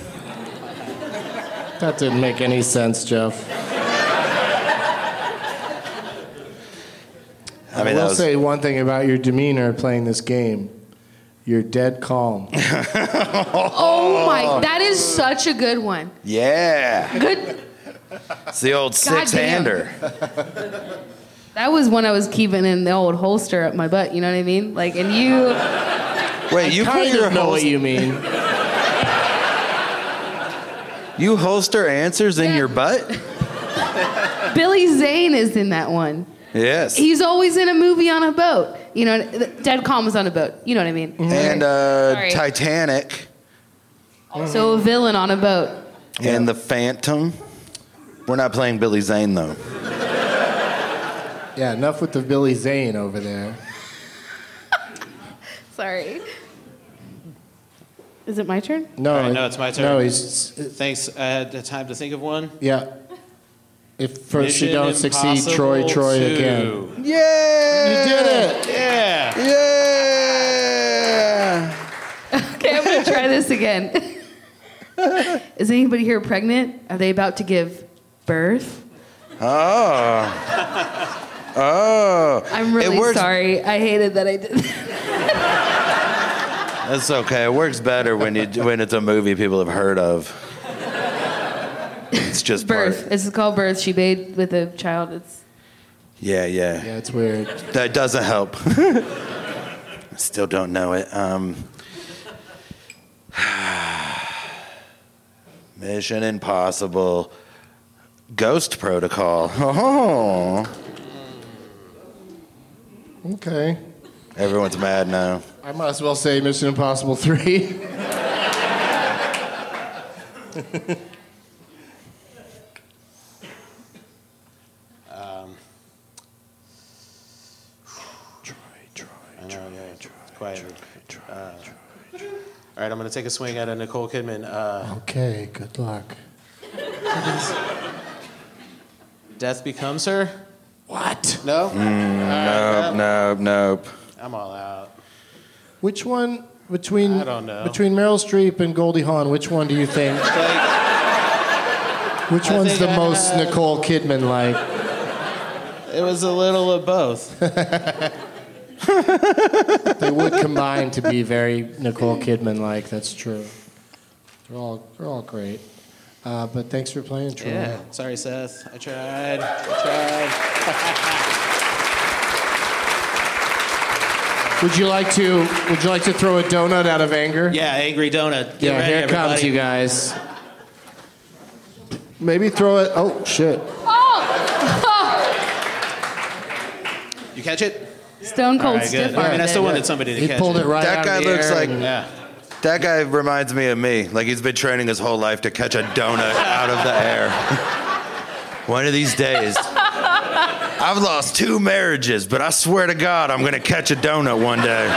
[SPEAKER 8] That didn't make any sense, Jeff. I will say one thing about your demeanor playing this game. You're dead calm.
[SPEAKER 10] Oh my, that is such a good one.
[SPEAKER 11] Yeah.
[SPEAKER 10] Good.
[SPEAKER 11] It's the old six-hander.
[SPEAKER 10] That was one I was keeping in the old holster up my butt, you know what I mean? Like, and you...
[SPEAKER 11] Wait, you put your
[SPEAKER 8] know what you mean.
[SPEAKER 11] You holster answers in your butt?
[SPEAKER 10] Billy Zane is in that one.
[SPEAKER 11] Yes.
[SPEAKER 10] He's always in a movie on a boat. You know, Dead Calm is on a boat. You know what I mean?
[SPEAKER 11] And
[SPEAKER 10] Sorry.
[SPEAKER 11] Titanic.
[SPEAKER 10] Also a villain on a boat.
[SPEAKER 11] And The Phantom. We're not playing Billy Zane, though.
[SPEAKER 8] Yeah, enough with the Billy Zane over there.
[SPEAKER 10] Sorry. Is it my turn?
[SPEAKER 8] No,
[SPEAKER 9] All right, no, it's my turn.
[SPEAKER 8] No,
[SPEAKER 9] Thanks. I had time to think of one.
[SPEAKER 8] Yeah. If first you
[SPEAKER 9] Mission
[SPEAKER 8] don't succeed, Troy
[SPEAKER 9] Impossible 2.
[SPEAKER 8] again.
[SPEAKER 11] Yeah!
[SPEAKER 8] You did it!
[SPEAKER 9] Yeah!
[SPEAKER 11] Yeah!
[SPEAKER 10] Okay, I'm going to try this again. Is anybody here pregnant? Are they about to give birth?
[SPEAKER 11] Oh. Oh.
[SPEAKER 10] I'm really sorry. I hated that I did that.
[SPEAKER 11] That's okay. It works better when it's a movie people have heard of. It's just
[SPEAKER 10] birth. It's called Birth. She bathed with a child. It's
[SPEAKER 11] Yeah,
[SPEAKER 8] Yeah, it's weird.
[SPEAKER 11] That doesn't help. I still don't know it. Mission Impossible. Ghost Protocol. Oh.
[SPEAKER 8] Okay.
[SPEAKER 11] Everyone's mad now.
[SPEAKER 8] I might as well say Mission Impossible 3.
[SPEAKER 9] I know, yeah. Quiet. All right, I'm going to take a swing at a Nicole Kidman.
[SPEAKER 8] Okay, good luck.
[SPEAKER 9] Death Becomes Her?
[SPEAKER 8] What?
[SPEAKER 9] No?
[SPEAKER 11] Nope.
[SPEAKER 9] I'm all out.
[SPEAKER 8] Which one between
[SPEAKER 9] I don't know.
[SPEAKER 8] between Meryl Streep and Goldie Hawn? Which one do you think? Which one's the most Nicole Kidman like?
[SPEAKER 9] It was a little of both.
[SPEAKER 8] They would combine to be very Nicole Kidman like. That's true. They're all great. But thanks for playing, Troy.
[SPEAKER 9] Yeah. Sorry, Seth. I tried.
[SPEAKER 8] Would you like to throw a donut out of anger?
[SPEAKER 9] Yeah, angry donut. Get
[SPEAKER 8] Yeah,
[SPEAKER 9] ready,
[SPEAKER 8] here it comes,
[SPEAKER 9] everybody.
[SPEAKER 8] you guys. Maybe throw it. Oh shit!
[SPEAKER 9] You catch it?
[SPEAKER 10] Stone Cold
[SPEAKER 9] All right,
[SPEAKER 10] Stiff
[SPEAKER 9] good. I mean, I
[SPEAKER 10] Arm
[SPEAKER 9] still
[SPEAKER 10] it.
[SPEAKER 9] wanted somebody to
[SPEAKER 8] He
[SPEAKER 9] catch
[SPEAKER 8] pulled it right
[SPEAKER 11] That
[SPEAKER 8] out
[SPEAKER 11] guy
[SPEAKER 8] of the
[SPEAKER 11] looks
[SPEAKER 8] air
[SPEAKER 11] like.
[SPEAKER 8] and-
[SPEAKER 9] Yeah.
[SPEAKER 11] That guy reminds me of me. Like he's been training his whole life to catch a donut out of the air. One of these days. I've lost 2 marriages, but I swear to God, I'm going to catch a donut one day.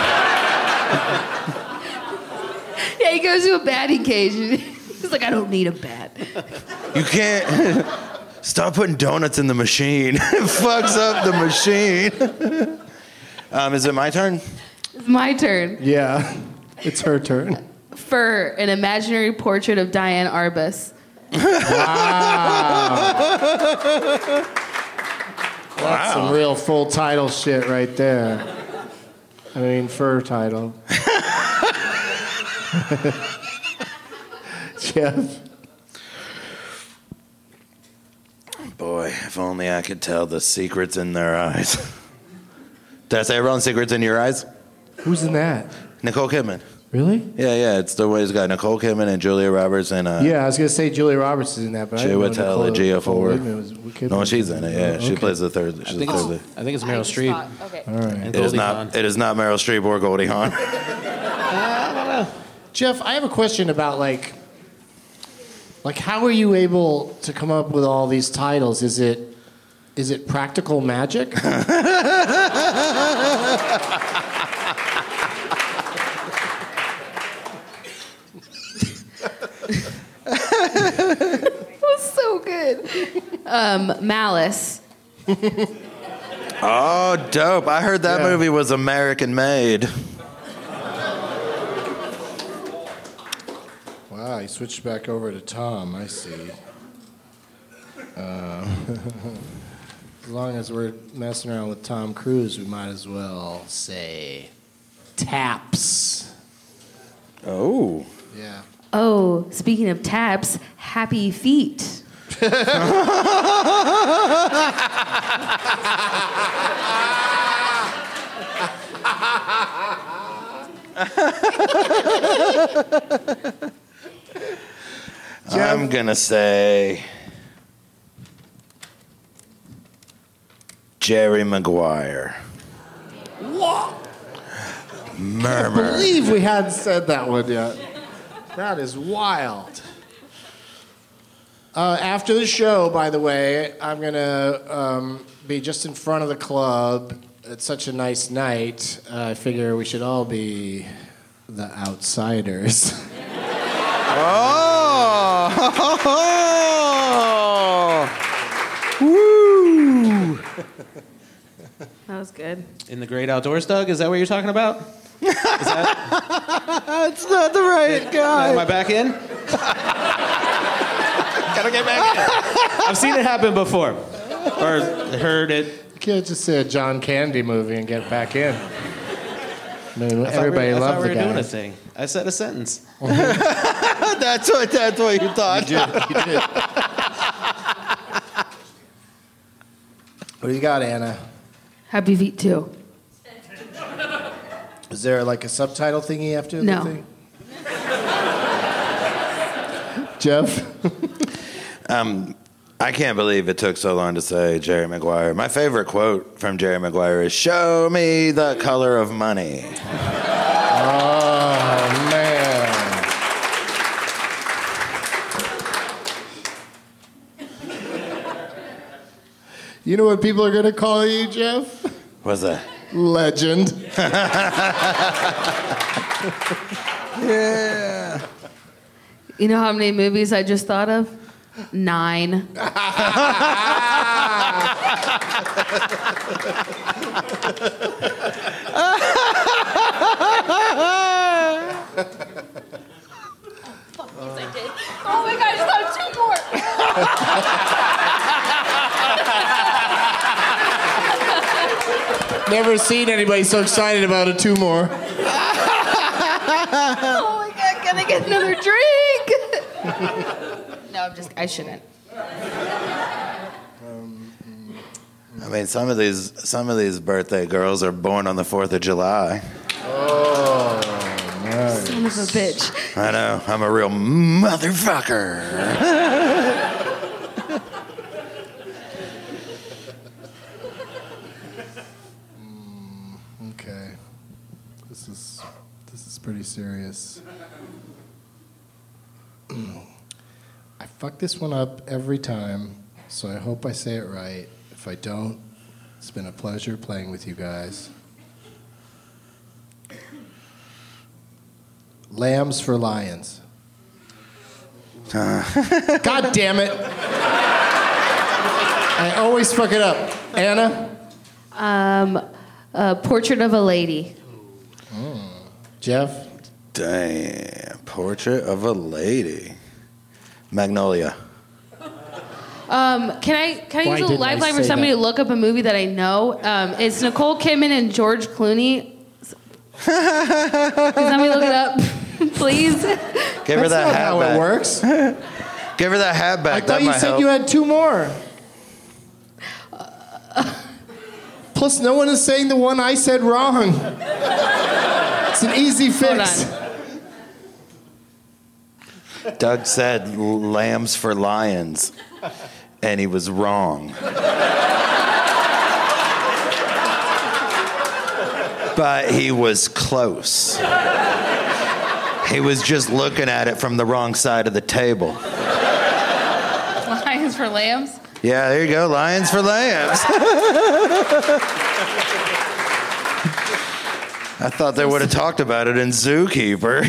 [SPEAKER 10] Yeah, he goes to a batting cage. He's like, I don't need a bat.
[SPEAKER 11] You can't. Stop putting donuts in the machine. It fucks up the machine. Is it my turn?
[SPEAKER 10] It's my turn.
[SPEAKER 8] Yeah, it's her turn.
[SPEAKER 10] For an imaginary portrait of Diane Arbus.
[SPEAKER 8] That's some real full title shit right there. I mean, fur title. Jeff.
[SPEAKER 11] Boy, if only I could tell the secrets in their eyes. Did I say everyone's secrets in your eyes?
[SPEAKER 8] Who's in that?
[SPEAKER 11] Nicole Kidman.
[SPEAKER 8] Really?
[SPEAKER 11] Yeah. It's the way it's got Nicole Kidman and Julia Roberts and
[SPEAKER 8] Yeah, I was gonna say Julia Roberts is in that, but I didn't know
[SPEAKER 11] Chiwetel
[SPEAKER 8] Nicole
[SPEAKER 11] Ejiofor.
[SPEAKER 8] Kidman
[SPEAKER 11] No,
[SPEAKER 8] was
[SPEAKER 11] she's in it. Yeah, she
[SPEAKER 8] Okay.
[SPEAKER 11] plays the third. She's the third.
[SPEAKER 9] I think it's Meryl Streep.
[SPEAKER 10] Okay.
[SPEAKER 8] All right.
[SPEAKER 9] And
[SPEAKER 11] It is
[SPEAKER 9] Goldie
[SPEAKER 11] not.
[SPEAKER 9] Hawn.
[SPEAKER 11] It is not Meryl Streep or Goldie Hawn.
[SPEAKER 8] Jeff, I have a question about like how are you able to come up with all these titles? Is it practical magic?
[SPEAKER 10] That was so good. Malice.
[SPEAKER 11] Oh, dope! I heard that movie was American made.
[SPEAKER 8] Wow, he switched back over to Tom. I see. As long as we're messing around with Tom Cruise, we might as well say taps.
[SPEAKER 11] Oh.
[SPEAKER 8] Yeah.
[SPEAKER 10] Oh, speaking of taps, happy feet.
[SPEAKER 11] I'm gonna say Jerry Maguire.
[SPEAKER 8] What?
[SPEAKER 11] Murmur.
[SPEAKER 8] I believe we hadn't said that one yet. That is wild. After the show, by the way, I'm gonna be just in front of the club. It's such a nice night. I figure we should all be the outsiders.
[SPEAKER 11] Woo!
[SPEAKER 10] That was good.
[SPEAKER 9] In the great outdoors, Doug? Is that what you're talking about?
[SPEAKER 11] It's not the right guy.
[SPEAKER 9] Am I back in? Gotta get back in. I've seen it happen before. Or heard it.
[SPEAKER 8] You can't just say a John Candy movie and get back in. I mean, everybody loves the guy.
[SPEAKER 9] Doing a thing. I said a sentence.
[SPEAKER 11] That's what you thought.
[SPEAKER 8] You did. What do you got, Anna?
[SPEAKER 10] Happy feet too.
[SPEAKER 8] Is there like a subtitle thingy after
[SPEAKER 10] No.
[SPEAKER 8] the thing? Jeff?
[SPEAKER 11] I can't believe it took so long to say Jerry Maguire. My favorite quote from Jerry Maguire is, "Show me the color of money."
[SPEAKER 8] Oh, man. You know what people are going to call you, Jeff?
[SPEAKER 11] What's that?
[SPEAKER 8] Legend.
[SPEAKER 11] Yeah.
[SPEAKER 10] You know how many movies I just thought of? 9.
[SPEAKER 13] Oh my God, I just thought of 2 more.
[SPEAKER 8] Never seen anybody so excited about a 2 more.
[SPEAKER 10] Oh my God, can I get another drink? No, I shouldn't.
[SPEAKER 11] I mean, some of these birthday girls are born on the 4th of July.
[SPEAKER 8] Oh, nice.
[SPEAKER 10] Son of a bitch.
[SPEAKER 11] I know. I'm a real motherfucker.
[SPEAKER 8] Okay. This is pretty serious. I fuck this one up every time, so I hope I say it right. If I don't, it's been a pleasure playing with you guys. Lambs for Lions. God damn it. I always fuck it up. Anna?
[SPEAKER 10] Portrait of a Lady.
[SPEAKER 8] Jeff?
[SPEAKER 11] Damn. Portrait of a Lady. Magnolia.
[SPEAKER 10] Can I use a lifeline for somebody to look up a movie that I know? It's Nicole Kidman and George Clooney. Can somebody look it up, please?
[SPEAKER 11] Give her that hat
[SPEAKER 8] how
[SPEAKER 11] back.
[SPEAKER 8] it works.
[SPEAKER 11] Give her that hat back.
[SPEAKER 8] I thought you said you had 2 more. Plus, no one is saying the one I said wrong. It's an easy fix.
[SPEAKER 10] Hold on.
[SPEAKER 11] Doug said lambs for lions, and he was wrong. But he was close. He was just looking at it from the wrong side of the table.
[SPEAKER 10] Lions for Lambs?
[SPEAKER 11] Yeah, there you go. Lions for lambs. I thought they would have talked about it in Zookeeper.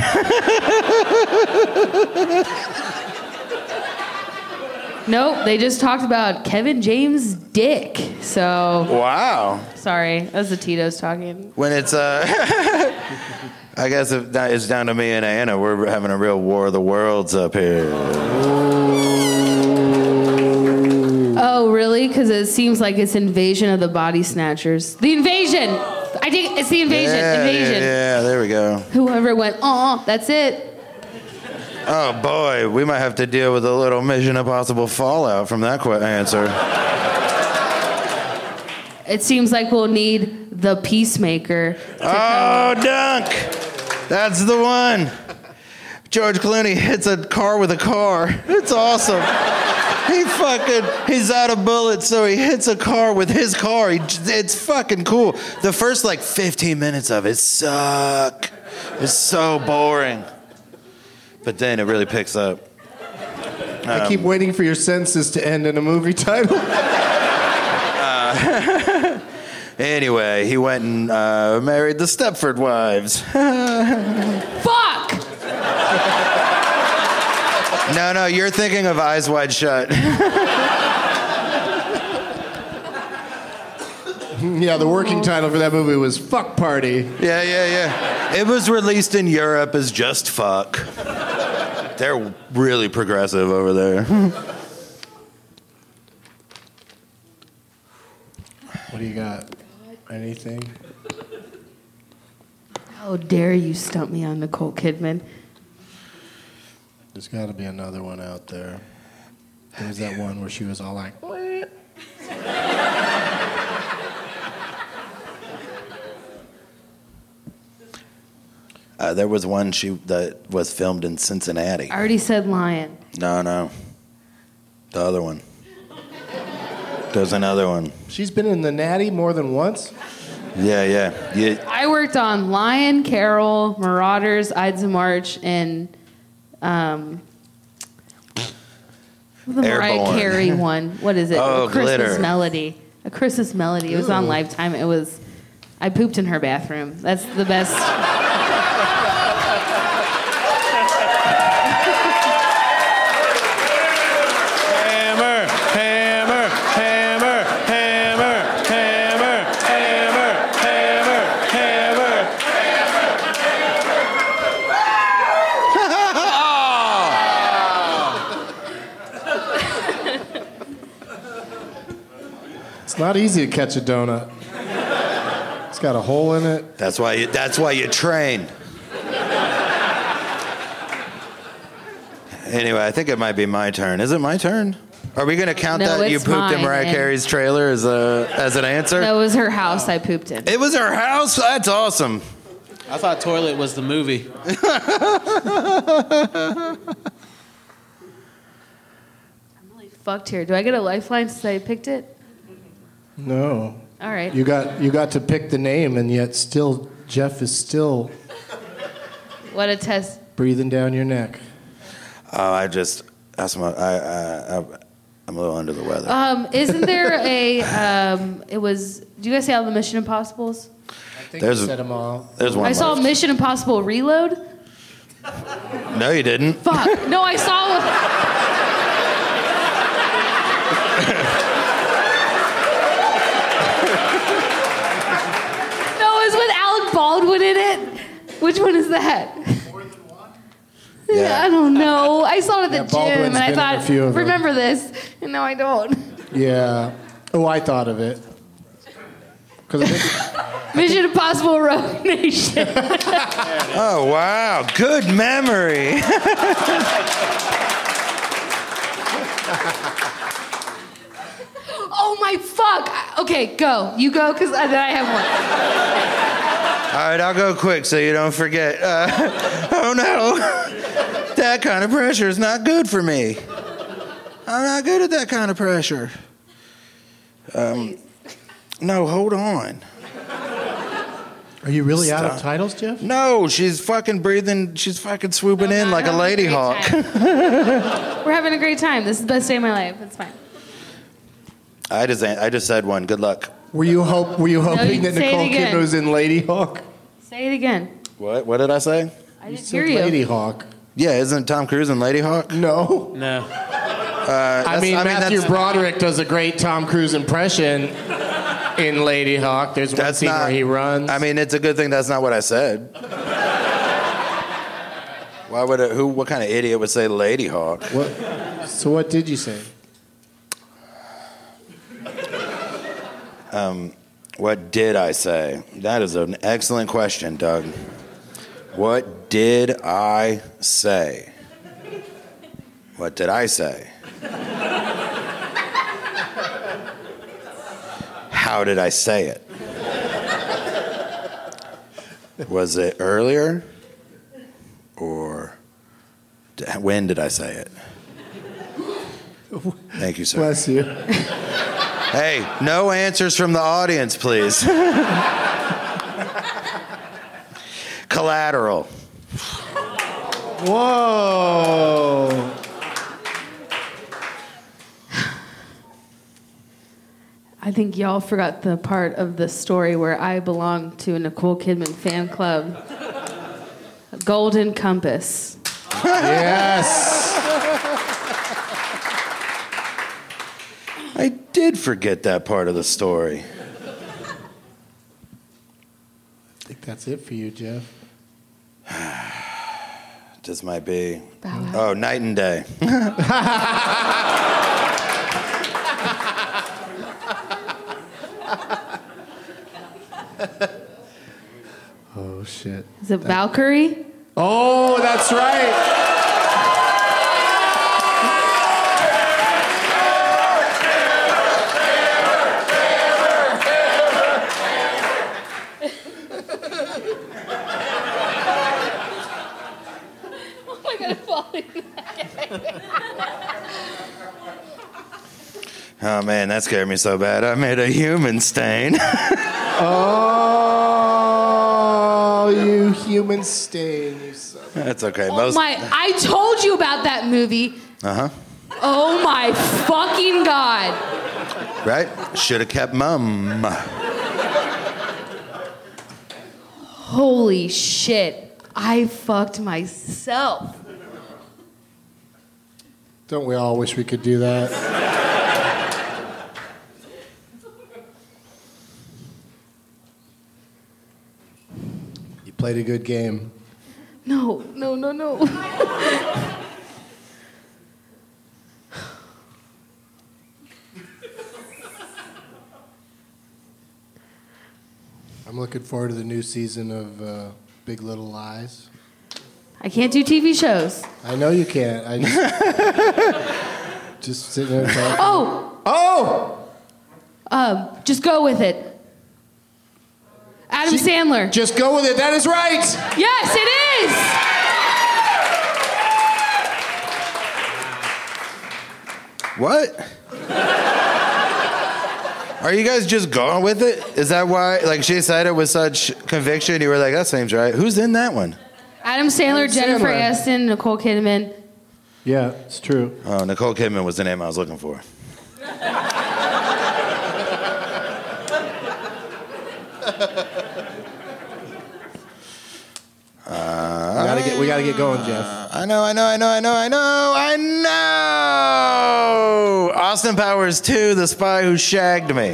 [SPEAKER 10] Nope, they just talked about Kevin James' dick. So.
[SPEAKER 11] Wow.
[SPEAKER 10] Sorry, that was the Tito's talking.
[SPEAKER 11] When it's, I guess if that is down to me and Anna, we're having a real War of the Worlds up here.
[SPEAKER 10] Oh, really? Because it seems like it's Invasion of the Body Snatchers. The Invasion! I think it's the Invasion. Invasion.
[SPEAKER 11] Yeah, there we go.
[SPEAKER 10] Whoever went, that's it.
[SPEAKER 11] Oh, boy, we might have to deal with a little Mission Impossible fallout from that answer.
[SPEAKER 10] It seems like we'll need the Peacemaker.
[SPEAKER 11] Oh, Dunk! That's the one. George Clooney hits a car with a car. It's awesome. He's out of bullets, so he hits a car with his car. It's fucking cool. The first, 15 minutes of it suck. It's so boring. But then it really picks up.
[SPEAKER 8] I keep waiting for your sentences to end in a movie title.
[SPEAKER 11] Anyway, he went and married the Stepford Wives.
[SPEAKER 10] Fuck!
[SPEAKER 11] No, you're thinking of Eyes Wide Shut.
[SPEAKER 8] Yeah, the working title for that movie was Fuck Party.
[SPEAKER 11] Yeah. It was released in Europe as Just Fuck. They're really progressive over there.
[SPEAKER 8] What do you got? Anything?
[SPEAKER 10] How dare you stump me on Nicole Kidman?
[SPEAKER 8] There's got to be another one out there. There's that one where she was all like...
[SPEAKER 11] There was one that was filmed in Cincinnati.
[SPEAKER 10] I already said Lion.
[SPEAKER 11] No. The other one. There's another one.
[SPEAKER 8] She's been in the Natty more than once?
[SPEAKER 11] Yeah.
[SPEAKER 10] I worked on Lion, Carol, Marauders, Ides of March, and the Mariah
[SPEAKER 11] Airborne.
[SPEAKER 10] Carey one. What is it?
[SPEAKER 11] Oh,
[SPEAKER 10] A Christmas
[SPEAKER 11] Glitter.
[SPEAKER 10] Melody. A Christmas Melody. It was on Lifetime. I pooped in her bathroom. That's the best.
[SPEAKER 8] It's not easy to catch a donut. It's got a hole in it.
[SPEAKER 11] That's why you train. Anyway, I think it might be my turn. Is it my turn? Are we going to count
[SPEAKER 10] No,
[SPEAKER 11] that you
[SPEAKER 10] it's
[SPEAKER 11] pooped in
[SPEAKER 10] mine,
[SPEAKER 11] Mariah
[SPEAKER 10] and-
[SPEAKER 11] Carey's trailer as an answer?
[SPEAKER 10] That was her house I pooped in.
[SPEAKER 11] It was her house? That's awesome.
[SPEAKER 9] I thought Toilet was the movie.
[SPEAKER 10] Fucked here. Do I get a lifeline since I picked it?
[SPEAKER 8] No.
[SPEAKER 10] All right.
[SPEAKER 8] You got to pick the name, and yet still, Jeff is still
[SPEAKER 10] What a test.
[SPEAKER 8] breathing down your neck.
[SPEAKER 11] Oh, I'm a little under the weather.
[SPEAKER 10] Isn't there a? Do you guys see all the Mission Impossibles?
[SPEAKER 8] I think you said them all.
[SPEAKER 11] There's one
[SPEAKER 10] I saw
[SPEAKER 11] left.
[SPEAKER 10] Mission Impossible Reload.
[SPEAKER 11] No, you didn't.
[SPEAKER 10] Fuck. No, I saw. No, it was with Alec Baldwin in it. Which one is that?
[SPEAKER 11] Yeah.
[SPEAKER 10] I don't know. I saw it at the
[SPEAKER 8] Yeah,
[SPEAKER 10] gym,
[SPEAKER 8] Baldwin's
[SPEAKER 10] and I
[SPEAKER 8] been in a
[SPEAKER 10] thought,
[SPEAKER 8] few of them.
[SPEAKER 10] remember this, and now I don't.
[SPEAKER 8] Yeah. Oh, I thought of it. Because I think
[SPEAKER 10] Mission Impossible Rogue Nation.
[SPEAKER 11] Oh, wow. Good memory.
[SPEAKER 10] Oh my fuck. Okay, go. You go, because then I have one.
[SPEAKER 11] All right, I'll go quick so you don't forget. Oh, no. That kind of pressure is not good for me. I'm not good at that kind of pressure. No, hold on.
[SPEAKER 8] Are you really out of titles, Jeff?
[SPEAKER 11] No, she's fucking breathing. She's fucking swooping in like a lady hawk.
[SPEAKER 10] We're having a great time. This is the best day of my life. It's fine.
[SPEAKER 11] I just said one. Good luck.
[SPEAKER 8] Were you hoping that
[SPEAKER 10] say it
[SPEAKER 8] Nicole
[SPEAKER 10] again.
[SPEAKER 8] Kidman was in Lady Hawk?
[SPEAKER 10] Say it again.
[SPEAKER 11] What did I say?
[SPEAKER 10] I didn't hear you.
[SPEAKER 8] Lady Hawk.
[SPEAKER 11] Yeah, isn't Tom Cruise in Lady Hawk?
[SPEAKER 8] No.
[SPEAKER 9] No.
[SPEAKER 8] Matthew Broderick does a great Tom Cruise impression in Lady Hawk. There's one scene where he runs.
[SPEAKER 11] I mean, it's a good thing that's not what I said. Why would it? What kind of idiot would say Lady Hawk?
[SPEAKER 8] So what did you say?
[SPEAKER 11] What did I say? That is an excellent question, Doug. What did I say? What did I say? How did I say it? Was it earlier? Or when did I say it? Thank you, sir.
[SPEAKER 8] Bless you.
[SPEAKER 11] Hey, no answers from the audience, please. Collateral.
[SPEAKER 8] Whoa.
[SPEAKER 10] I think y'all forgot the part of the story where I belong to a Nicole Kidman fan club. Golden Compass.
[SPEAKER 8] Yes.
[SPEAKER 11] I did forget that part of the story.
[SPEAKER 8] I think that's it for you, Jeff.
[SPEAKER 11] This might be. Oh, night and day.
[SPEAKER 8] Oh, shit.
[SPEAKER 10] Is it Valkyrie?
[SPEAKER 8] Oh, that's right.
[SPEAKER 13] Oh my God, I'm falling.
[SPEAKER 11] Oh, man, that scared me so bad. I made a human stain.
[SPEAKER 8] Oh, you human stain. You son.
[SPEAKER 11] That's okay.
[SPEAKER 10] Oh my, I told you about that movie.
[SPEAKER 11] Uh-huh.
[SPEAKER 10] Oh my fucking God.
[SPEAKER 11] Right? Should have kept mum.
[SPEAKER 10] Holy shit. I fucked myself.
[SPEAKER 8] Don't we all wish we could do that? You played a good game.
[SPEAKER 10] No.
[SPEAKER 8] I'm looking forward to the new season of Big Little Lies.
[SPEAKER 10] I can't do TV shows.
[SPEAKER 8] I know you can't. I just sitting there talking.
[SPEAKER 10] Just go with it. Adam Sandler.
[SPEAKER 8] Just go with it. That is right.
[SPEAKER 10] Yes, it is.
[SPEAKER 11] What? Are you guys just going with it? Is that why, like, she said it with such conviction, you were like, that seems right. Who's in that one?
[SPEAKER 10] Adam Sandler, Jennifer Aniston, Nicole Kidman.
[SPEAKER 8] Yeah, it's true.
[SPEAKER 11] Oh, Nicole Kidman was the name I was looking for.
[SPEAKER 8] We gotta get going, Jeff.
[SPEAKER 11] I know. Austin Powers 2, The Spy Who Shagged Me.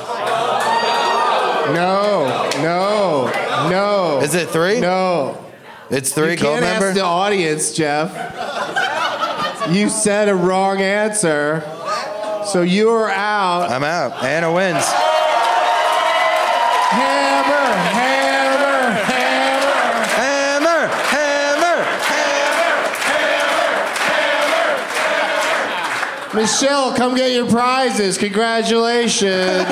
[SPEAKER 8] No.
[SPEAKER 11] Is it 3?
[SPEAKER 8] No.
[SPEAKER 11] It's 3,
[SPEAKER 8] You
[SPEAKER 11] Gold
[SPEAKER 8] can't
[SPEAKER 11] member?
[SPEAKER 8] ask the audience, Jeff. You said a wrong answer, so you are out.
[SPEAKER 11] I'm out. Anna wins.
[SPEAKER 8] Hammer. Michelle, come get your prizes. Congratulations.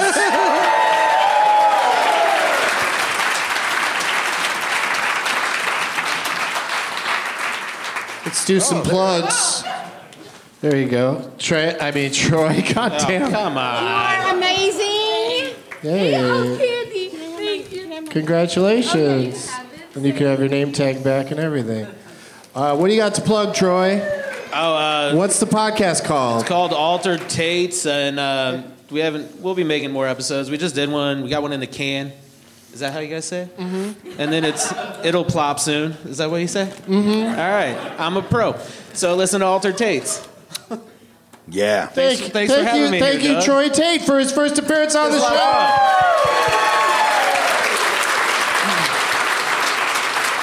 [SPEAKER 8] Let's do some plugs. There you go. Troy. God damn.
[SPEAKER 9] Come on.
[SPEAKER 13] You are amazing.
[SPEAKER 8] Hey.
[SPEAKER 13] Oh, Candy. Thank you.
[SPEAKER 8] Congratulations. And you can have your name tag back and everything. What do you got to plug, Troy? What's the podcast called?
[SPEAKER 9] It's called Altered Tates, and we'll be making more episodes. We just did one. We got one in the can. Is that how you guys say it? Mm-hmm. And then it'll plop soon. Is that what you say?
[SPEAKER 8] Mm-hmm.
[SPEAKER 9] All right. I'm a pro. So listen to Altered Tates.
[SPEAKER 11] Yeah.
[SPEAKER 9] Thanks for having me.
[SPEAKER 8] Thank you,
[SPEAKER 9] Doug.
[SPEAKER 8] Troy Tate, for his first appearance on the show.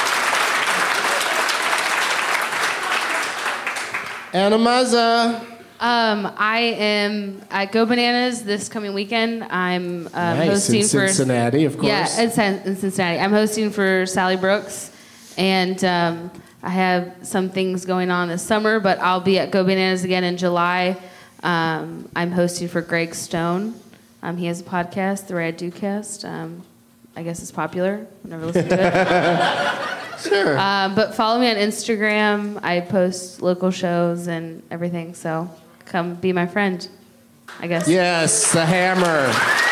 [SPEAKER 8] Anna Mazza.
[SPEAKER 10] I am at Go Bananas this coming weekend. I'm
[SPEAKER 8] Nice.
[SPEAKER 10] hosting
[SPEAKER 8] In Cincinnati, of course.
[SPEAKER 10] Yeah, in Cincinnati. I'm hosting for Sally Brooks, and I have some things going on this summer, but I'll be at Go Bananas again in July. I'm hosting for Greg Stone. He has a podcast, The Rad Dudecast. I guess it's popular. I've never listened to it.
[SPEAKER 8] Sure.
[SPEAKER 10] But follow me on Instagram. I post local shows and everything, so come be my friend, I guess.
[SPEAKER 8] Yes, the hammer.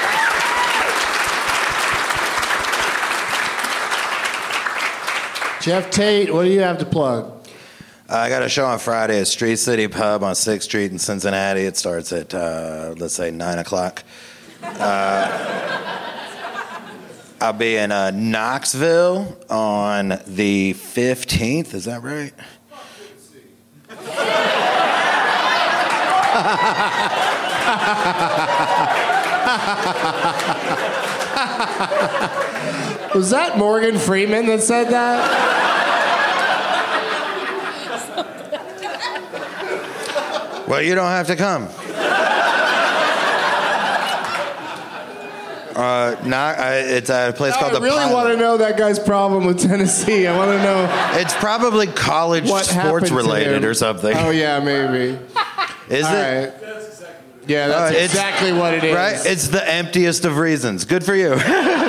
[SPEAKER 8] Jeff Tate, what do you have to plug?
[SPEAKER 11] I got a show on Friday at Street City Pub on 6th Street in Cincinnati. It starts at, let's say, 9 o'clock. I'll be in Knoxville on the 15th. Is that right?
[SPEAKER 8] Was that Morgan Freeman that said that?
[SPEAKER 11] Well, you don't have to come. It's a place called the
[SPEAKER 8] I really
[SPEAKER 11] Pilot.
[SPEAKER 8] want to know that guy's problem with Tennessee. I want to know.
[SPEAKER 11] It's probably college
[SPEAKER 8] What happened
[SPEAKER 11] sports
[SPEAKER 8] to
[SPEAKER 11] related
[SPEAKER 8] him.
[SPEAKER 11] or something.
[SPEAKER 8] Oh, yeah, maybe.
[SPEAKER 11] Is
[SPEAKER 8] All
[SPEAKER 11] it?
[SPEAKER 8] right. Yeah, that's
[SPEAKER 11] It's-
[SPEAKER 8] exactly what it is.
[SPEAKER 11] Right? It's the emptiest of reasons. Good for you.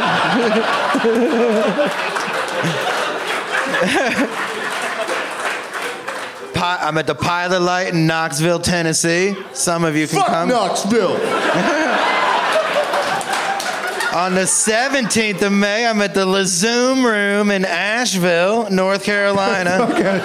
[SPEAKER 11] I'm at the Pilot Light in Knoxville, Tennessee. Some of you can
[SPEAKER 8] Fuck
[SPEAKER 11] come.
[SPEAKER 8] Knoxville.
[SPEAKER 11] On the 17th of May, I'm at the Lazoom Room in Asheville, North Carolina.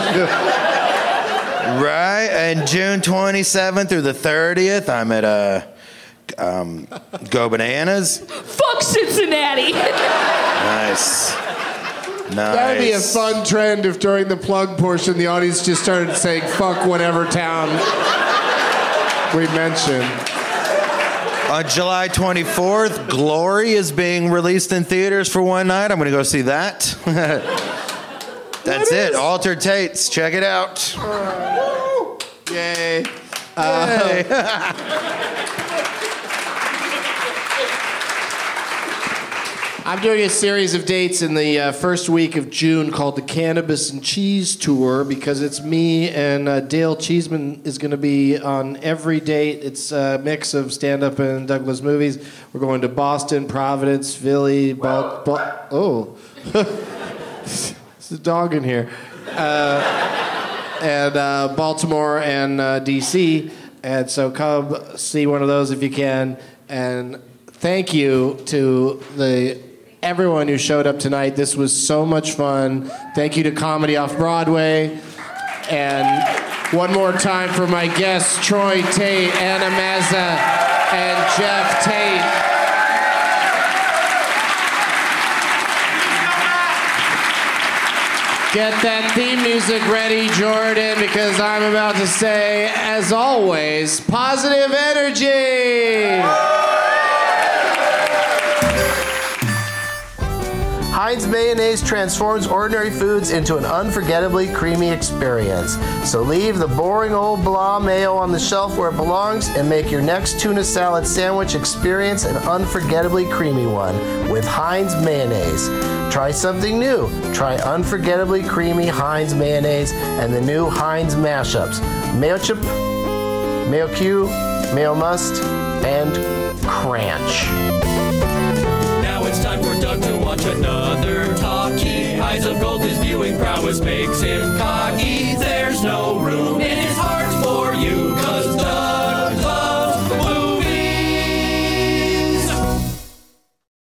[SPEAKER 11] Right, and June 27th through the 30th, I'm at Go Bananas.
[SPEAKER 13] Fuck Cincinnati.
[SPEAKER 11] Nice.
[SPEAKER 8] That would be a fun trend if during the plug portion the audience just started saying fuck whatever town we mentioned.
[SPEAKER 11] On July 24th, Glory is being released in theaters for one night. I'm going to go see that. That's it. Altered Tates. Check it out.
[SPEAKER 8] Yay. I'm doing a series of dates in the first week of June called the Cannabis and Cheese Tour because it's me and Dale Cheeseman is going to be on every date. It's a mix of stand-up and Douglas movies. We're going to Boston, Providence, Philly, oh. There's a dog in here. And Baltimore and D.C. And so come see one of those if you can. And thank you to everyone who showed up tonight. This was so much fun. Thank you to Comedy Off Broadway. And one more time for my guests, Troy Tate, Anna Mazza, and Jeff Tate. Get that theme music ready, Jordan, because I'm about to say, as always, positive energy!
[SPEAKER 14] Heinz Mayonnaise transforms ordinary foods into an unforgettably creamy experience. So leave the boring old blah mayo on the shelf where it belongs and make your next tuna salad sandwich experience an unforgettably creamy one with Heinz Mayonnaise. Try something new. Try unforgettably creamy Heinz Mayonnaise and the new Heinz mashups. Mayo Chip, Mayo Q, Mayo Must, and Cranch.
[SPEAKER 7] Now it's time for Doug to watch another talkie. Eyes of gold, his viewing prowess makes him cocky. There's no room in his